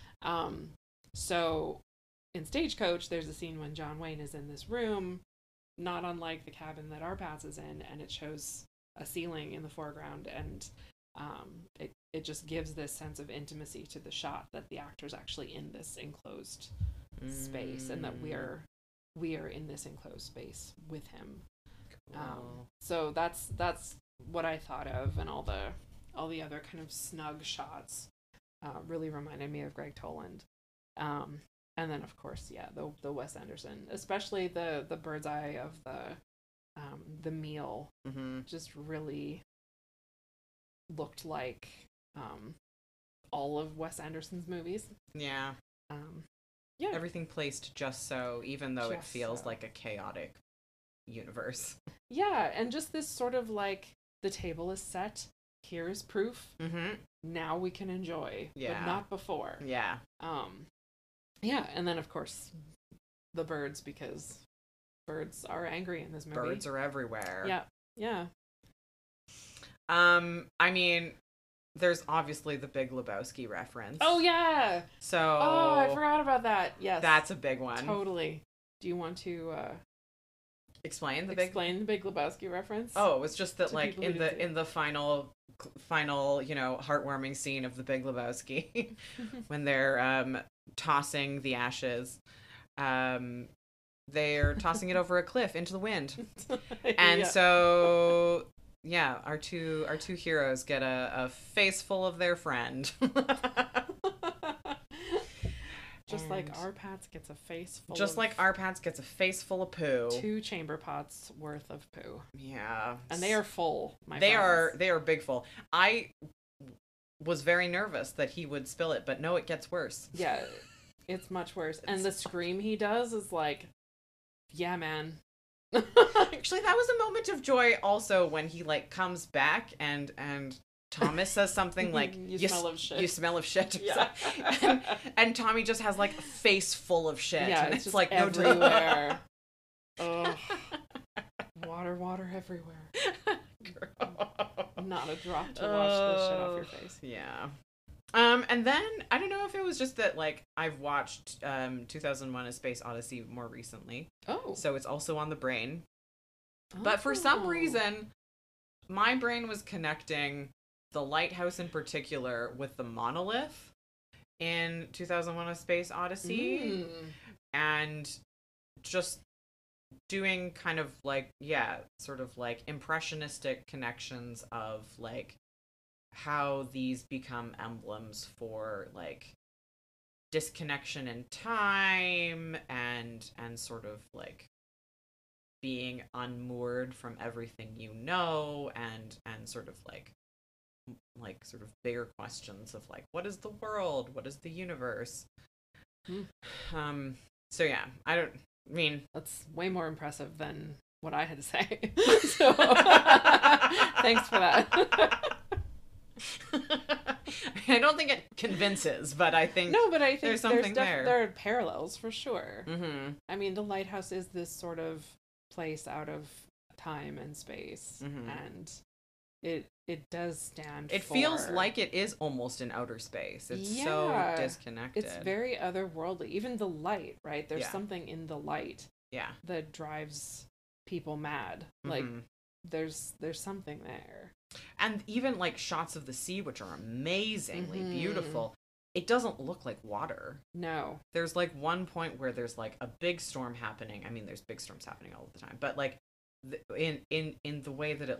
S1: So in Stagecoach, there's a scene when John Wayne is in this room, not unlike the cabin that Arpats is in, and it shows a ceiling in the foreground, and it just gives this sense of intimacy to the shot that the actor's actually in this enclosed space, and that we are in this enclosed space with him.
S2: Cool.
S1: So that's what I thought of, and all the other kind of snug shots really reminded me of Greg Toland. And then of course, the Wes Anderson, especially the bird's eye of the meal, just really looked like all of Wes Anderson's movies.
S2: Yeah.
S1: Yeah.
S2: Everything placed just so, even though it feels like a chaotic universe.
S1: Yeah, and just this sort of like, the table is set, here's proof, now we can enjoy, but not before.
S2: Yeah.
S1: Yeah, and then of course the birds, because birds are angry in this movie.
S2: Birds are everywhere.
S1: Yeah.
S2: I mean, there's obviously the Big Lebowski reference.
S1: Oh yeah.
S2: So
S1: I forgot about that. Yes.
S2: That's a big one.
S1: Totally. Do you want to
S2: explain the
S1: Big Lebowski reference?
S2: Oh, it's just that, like, in the final, you know, heartwarming scene of the Big Lebowski, when they're tossing the ashes, they're tossing it over a cliff into the wind, and so our two heroes get a face full of their friend.
S1: Just like Arpats gets a face full
S2: Arpats gets a face full of poo.
S1: 2 chamber pots worth of poo.
S2: Yeah.
S1: And they are full,
S2: They are big full. I was very nervous that he would spill it, but no, it gets worse.
S1: Yeah, it's much worse. And the scream he does is like, yeah, man.
S2: Actually, that was a moment of joy also when he, like, comes back and Thomas says something like,
S1: you smell of shit.
S2: You smell of shit.
S1: Yeah.
S2: and Tommy just has, like, a face full of shit.
S1: Yeah,
S2: and
S1: it's just
S2: like
S1: everywhere. Ugh. Water everywhere. Not a drop to wash this shit off your face.
S2: Yeah. And then, I don't know if it was just that, like, I've watched 2001: A Space Odyssey more recently.
S1: Oh.
S2: So it's also on the brain. But for some reason, my brain was connecting the lighthouse in particular with the monolith in 2001: A Space Odyssey. And just doing kind of like, sort of like impressionistic connections of, like, how these become emblems for, like, disconnection in time and sort of, like, being unmoored from everything you know, and sort of like sort of bigger questions of, like, what is the world, what is the universe. So yeah,
S1: that's way more impressive than what I had to say. So thanks for that.
S2: I don't think it convinces, but I think there's something there.
S1: There are parallels for sure. I mean, the lighthouse is this sort of place out of time and space, and it does stand
S2: it feels like it is almost in outer space. It's so disconnected.
S1: It's very otherworldly. Even the light, right? There's something in the light that drives people mad. Like, there's something there.
S2: And even, like, shots of the sea, which are amazingly beautiful, it doesn't look like water.
S1: No.
S2: There's like one point where there's like a big storm happening. I mean, there's big storms happening all the time, but like in the way that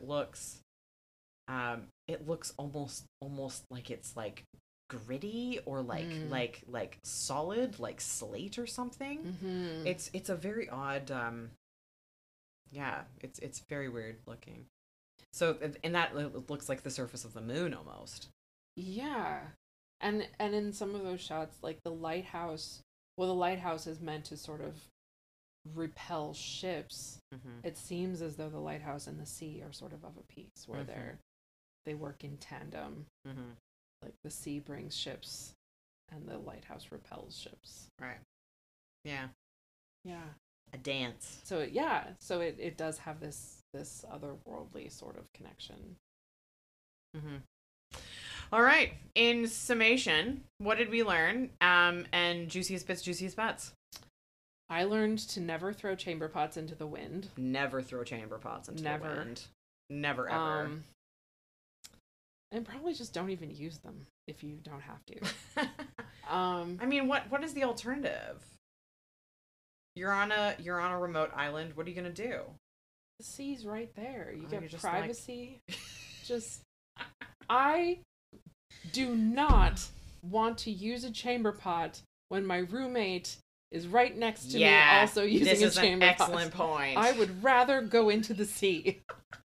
S2: it looks almost like it's like gritty or like solid, like slate or something.
S1: Mm-hmm.
S2: It's a very odd yeah, it's very weird looking. So in that it looks like the surface of the moon almost.
S1: Yeah. And in some of those shots, like the lighthouse is meant to sort of repel ships.
S2: Mm-hmm.
S1: It seems as though the lighthouse and the sea are sort of a piece where
S2: Mm-hmm.
S1: they work in tandem.
S2: Mm-hmm.
S1: Like the sea brings ships and the lighthouse repels ships.
S2: Right. Yeah.
S1: Yeah.
S2: A dance.
S1: So it does have this otherworldly sort of connection.
S2: Mm-hmm. All right. In summation, what did we learn? And juiciest bits, juiciest bets.
S1: I learned to never throw chamber pots into the wind.
S2: Never throw chamber pots into the wind. Never ever.
S1: And probably just don't even use them if you don't have to.
S2: I mean, what is the alternative? You're on a remote island. What are you gonna do?
S1: The sea's right there. You
S2: you're
S1: get
S2: just
S1: privacy. Just I do not want to use a chamber pot when my roommate is right next to me also using
S2: this is
S1: a chamber
S2: an excellent
S1: pot.
S2: point.
S1: I would rather go into the sea.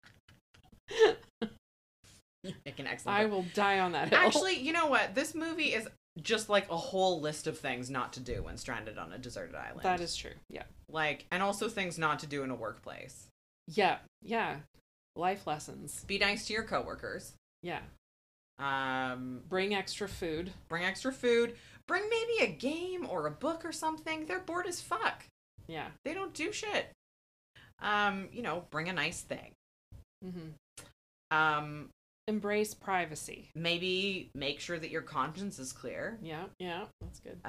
S2: Make an excellent
S1: I
S2: point.
S1: will die on that hill.
S2: Actually, you know what? This movie is just like a whole list of things not to do when stranded on a deserted island.
S1: That is true. Yeah.
S2: Like, and also things not to do in a workplace.
S1: Yeah. Yeah. Life lessons.
S2: Be nice to your coworkers.
S1: Yeah.
S2: Bring
S1: Bring extra food.
S2: extra food. Bring maybe a game or a book or something. They're bored as fuck.
S1: Yeah.
S2: They don't do shit. Bring a nice thing.
S1: Mm-hmm. Embrace privacy.
S2: Maybe make sure that your conscience is clear.
S1: Yeah. Yeah. That's good.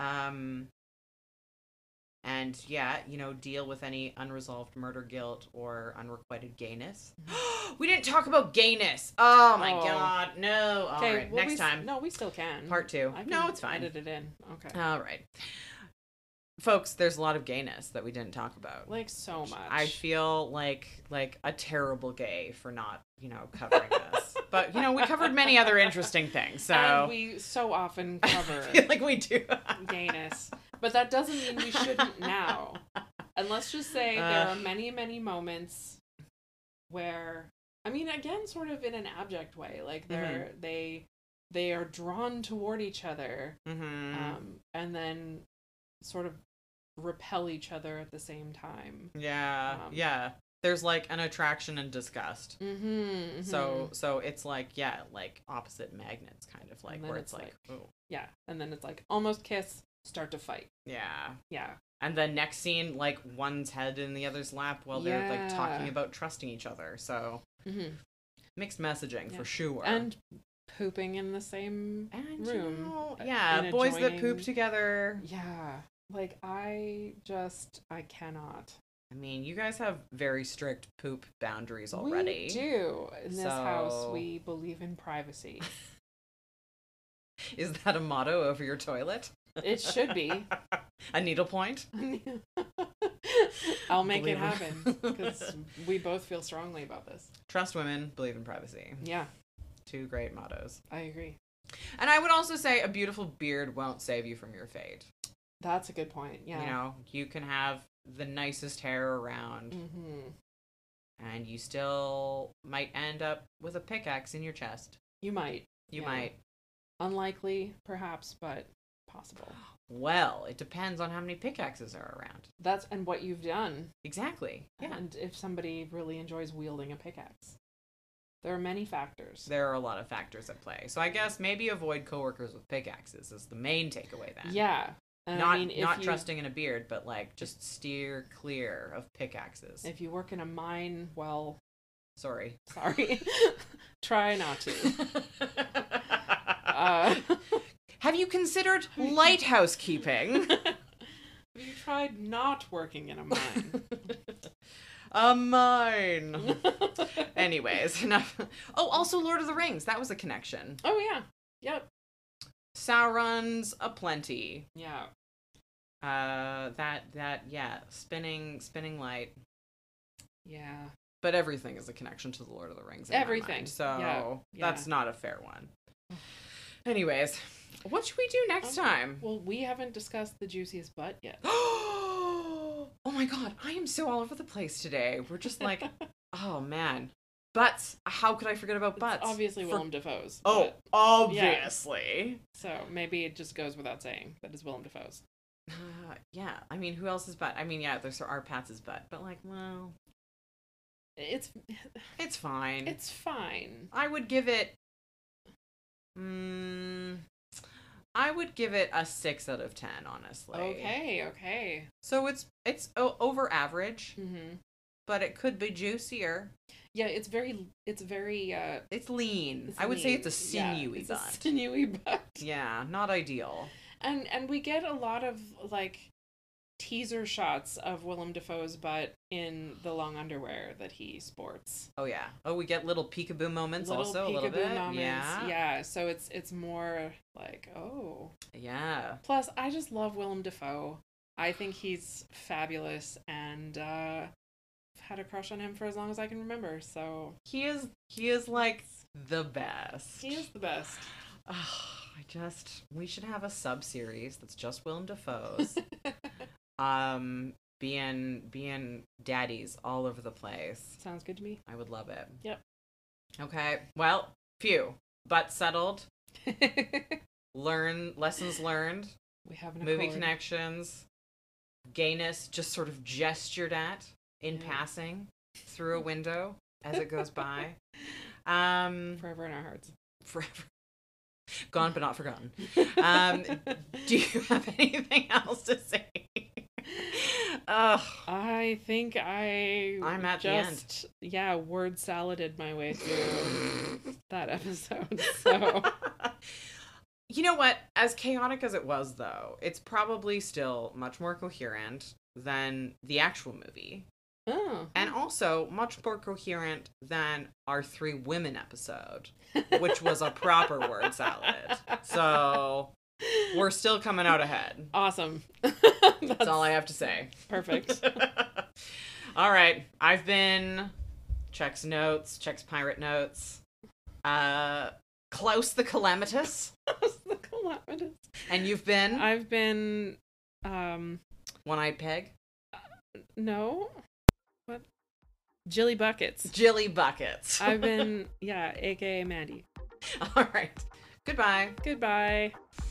S2: And yeah, deal with any unresolved murder guilt or unrequited gayness. We didn't talk about gayness. Oh my god, no. All right, next time.
S1: No, we still can.
S2: Part 2. No, it's fine.
S1: Edit it in. Okay.
S2: All right. Folks, there's a lot of gayness that we didn't talk about.
S1: Like so much.
S2: I feel like a terrible gay for not, covering this. But, we covered many other interesting things, so.
S1: And we so often cover
S2: I feel like we do.
S1: gayness. But that doesn't mean we shouldn't now. And let's just say there are many, many moments where, I mean, again, sort of in an abject way, like they are drawn toward each other, and then sort of repel each other at the same time.
S2: Yeah, yeah. There's like an attraction and disgust. So it's like, yeah, like opposite magnets, kind of like, where it's like, oh.
S1: Yeah, and then it's like almost kiss, start to fight.
S2: Yeah.
S1: Yeah.
S2: And the next scene, like one's head in the other's lap while they're like talking about trusting each other. So mixed messaging for sure.
S1: And pooping in the same room.
S2: Boys that poop together.
S1: Yeah. Like I cannot.
S2: I mean, you guys have very strict poop boundaries already.
S1: We do. In this house, we believe in privacy.
S2: Is that a motto over your toilet?
S1: It should be.
S2: A needlepoint?
S1: I'll make it happen because we both feel strongly about this.
S2: Trust women, believe in privacy.
S1: Yeah.
S2: 2 great mottos.
S1: I agree.
S2: And I would also say a beautiful beard won't save you from your fate.
S1: That's a good point. Yeah.
S2: You can have the nicest hair around, and you still might end up with a pickaxe in your chest.
S1: You might.
S2: You might.
S1: Unlikely, perhaps, but possible.
S2: Well, it depends on how many pickaxes are around.
S1: And what you've done.
S2: Exactly. Yeah.
S1: And if somebody really enjoys wielding a pickaxe. There are many factors.
S2: There are a lot of factors at play. So I guess maybe avoid coworkers with pickaxes is the main takeaway then.
S1: Yeah. And
S2: not trusting in a beard, but like just steer clear of pickaxes.
S1: If you work in a mine, well,
S2: sorry.
S1: Try not to.
S2: Have you considered lighthouse keeping?
S1: Have you tried not working in a mine?
S2: A mine. Anyways, enough. Oh, also Lord of the Rings. That was a connection.
S1: Oh yeah. Yep.
S2: Sauron's aplenty.
S1: Yeah.
S2: Yeah, spinning light.
S1: Yeah.
S2: But everything is a connection to the Lord of the Rings. In
S1: Everything.
S2: My mind, so
S1: Yeah.
S2: that's not a fair one. Anyways, what should we do next time?
S1: Well, we haven't discussed the juiciest butt yet.
S2: Oh my god, I am so all over the place today. We're just like, oh man. Butts. How could I forget about butts?
S1: It's obviously Willem Dafoe's.
S2: Oh, obviously.
S1: Yeah. So maybe it just goes without saying that it's Willem Dafoe's.
S2: Yeah, I mean, who else's butt? I mean, yeah, there's our Pat's butt, but like, well,
S1: it's
S2: fine.
S1: It's fine.
S2: I would give it. I would give it a 6 out of 10, honestly.
S1: Okay.
S2: So it's over average,
S1: but
S2: it could be juicier.
S1: Yeah, it's very
S2: it's lean. I would say it's a sinewy butt.
S1: A sinewy butt.
S2: Yeah, not ideal.
S1: And we get a lot of like teaser shots of Willem Dafoe's butt in the long underwear that he sports.
S2: Oh yeah. Oh, we get little peekaboo moments also a little bit.
S1: Moments.
S2: Yeah.
S1: Yeah. So it's more like, oh.
S2: Yeah.
S1: Plus, I just love Willem Dafoe. I think he's fabulous, and I've had a crush on him for as long as I can remember. So
S2: he is like the best.
S1: He is the best.
S2: We should have a sub-series that's just Willem Dafoe's. Being daddies all over the place.
S1: Sounds good to me.
S2: I would love it.
S1: Yep.
S2: Okay. Well, phew. Butt settled. Lessons learned.
S1: We have an
S2: movie connections. Gayness just sort of gestured at in passing through a window as it goes by.
S1: Forever in our hearts.
S2: Forever. Gone but not forgotten. Do you have anything else to say?
S1: I think I'm
S2: at the end.
S1: Yeah, word saladed my way through that episode. So
S2: you know what? As chaotic as it was, though, it's probably still much more coherent than the actual movie.
S1: Oh.
S2: And also much more coherent than our 3 women episode, which was a proper word salad. So we're still coming out ahead.
S1: Awesome.
S2: That's all I have to say.
S1: Perfect.
S2: All right. I've been Check's Pirate Notes. Klaus the Calamitous.
S1: Klaus the Calamitous.
S2: And you've been?
S1: I've been
S2: One-Eyed Peg?
S1: No. What? Jilly Buckets.
S2: Jilly Buckets.
S1: I've been, aka Mandy.
S2: All right. Goodbye.
S1: Goodbye.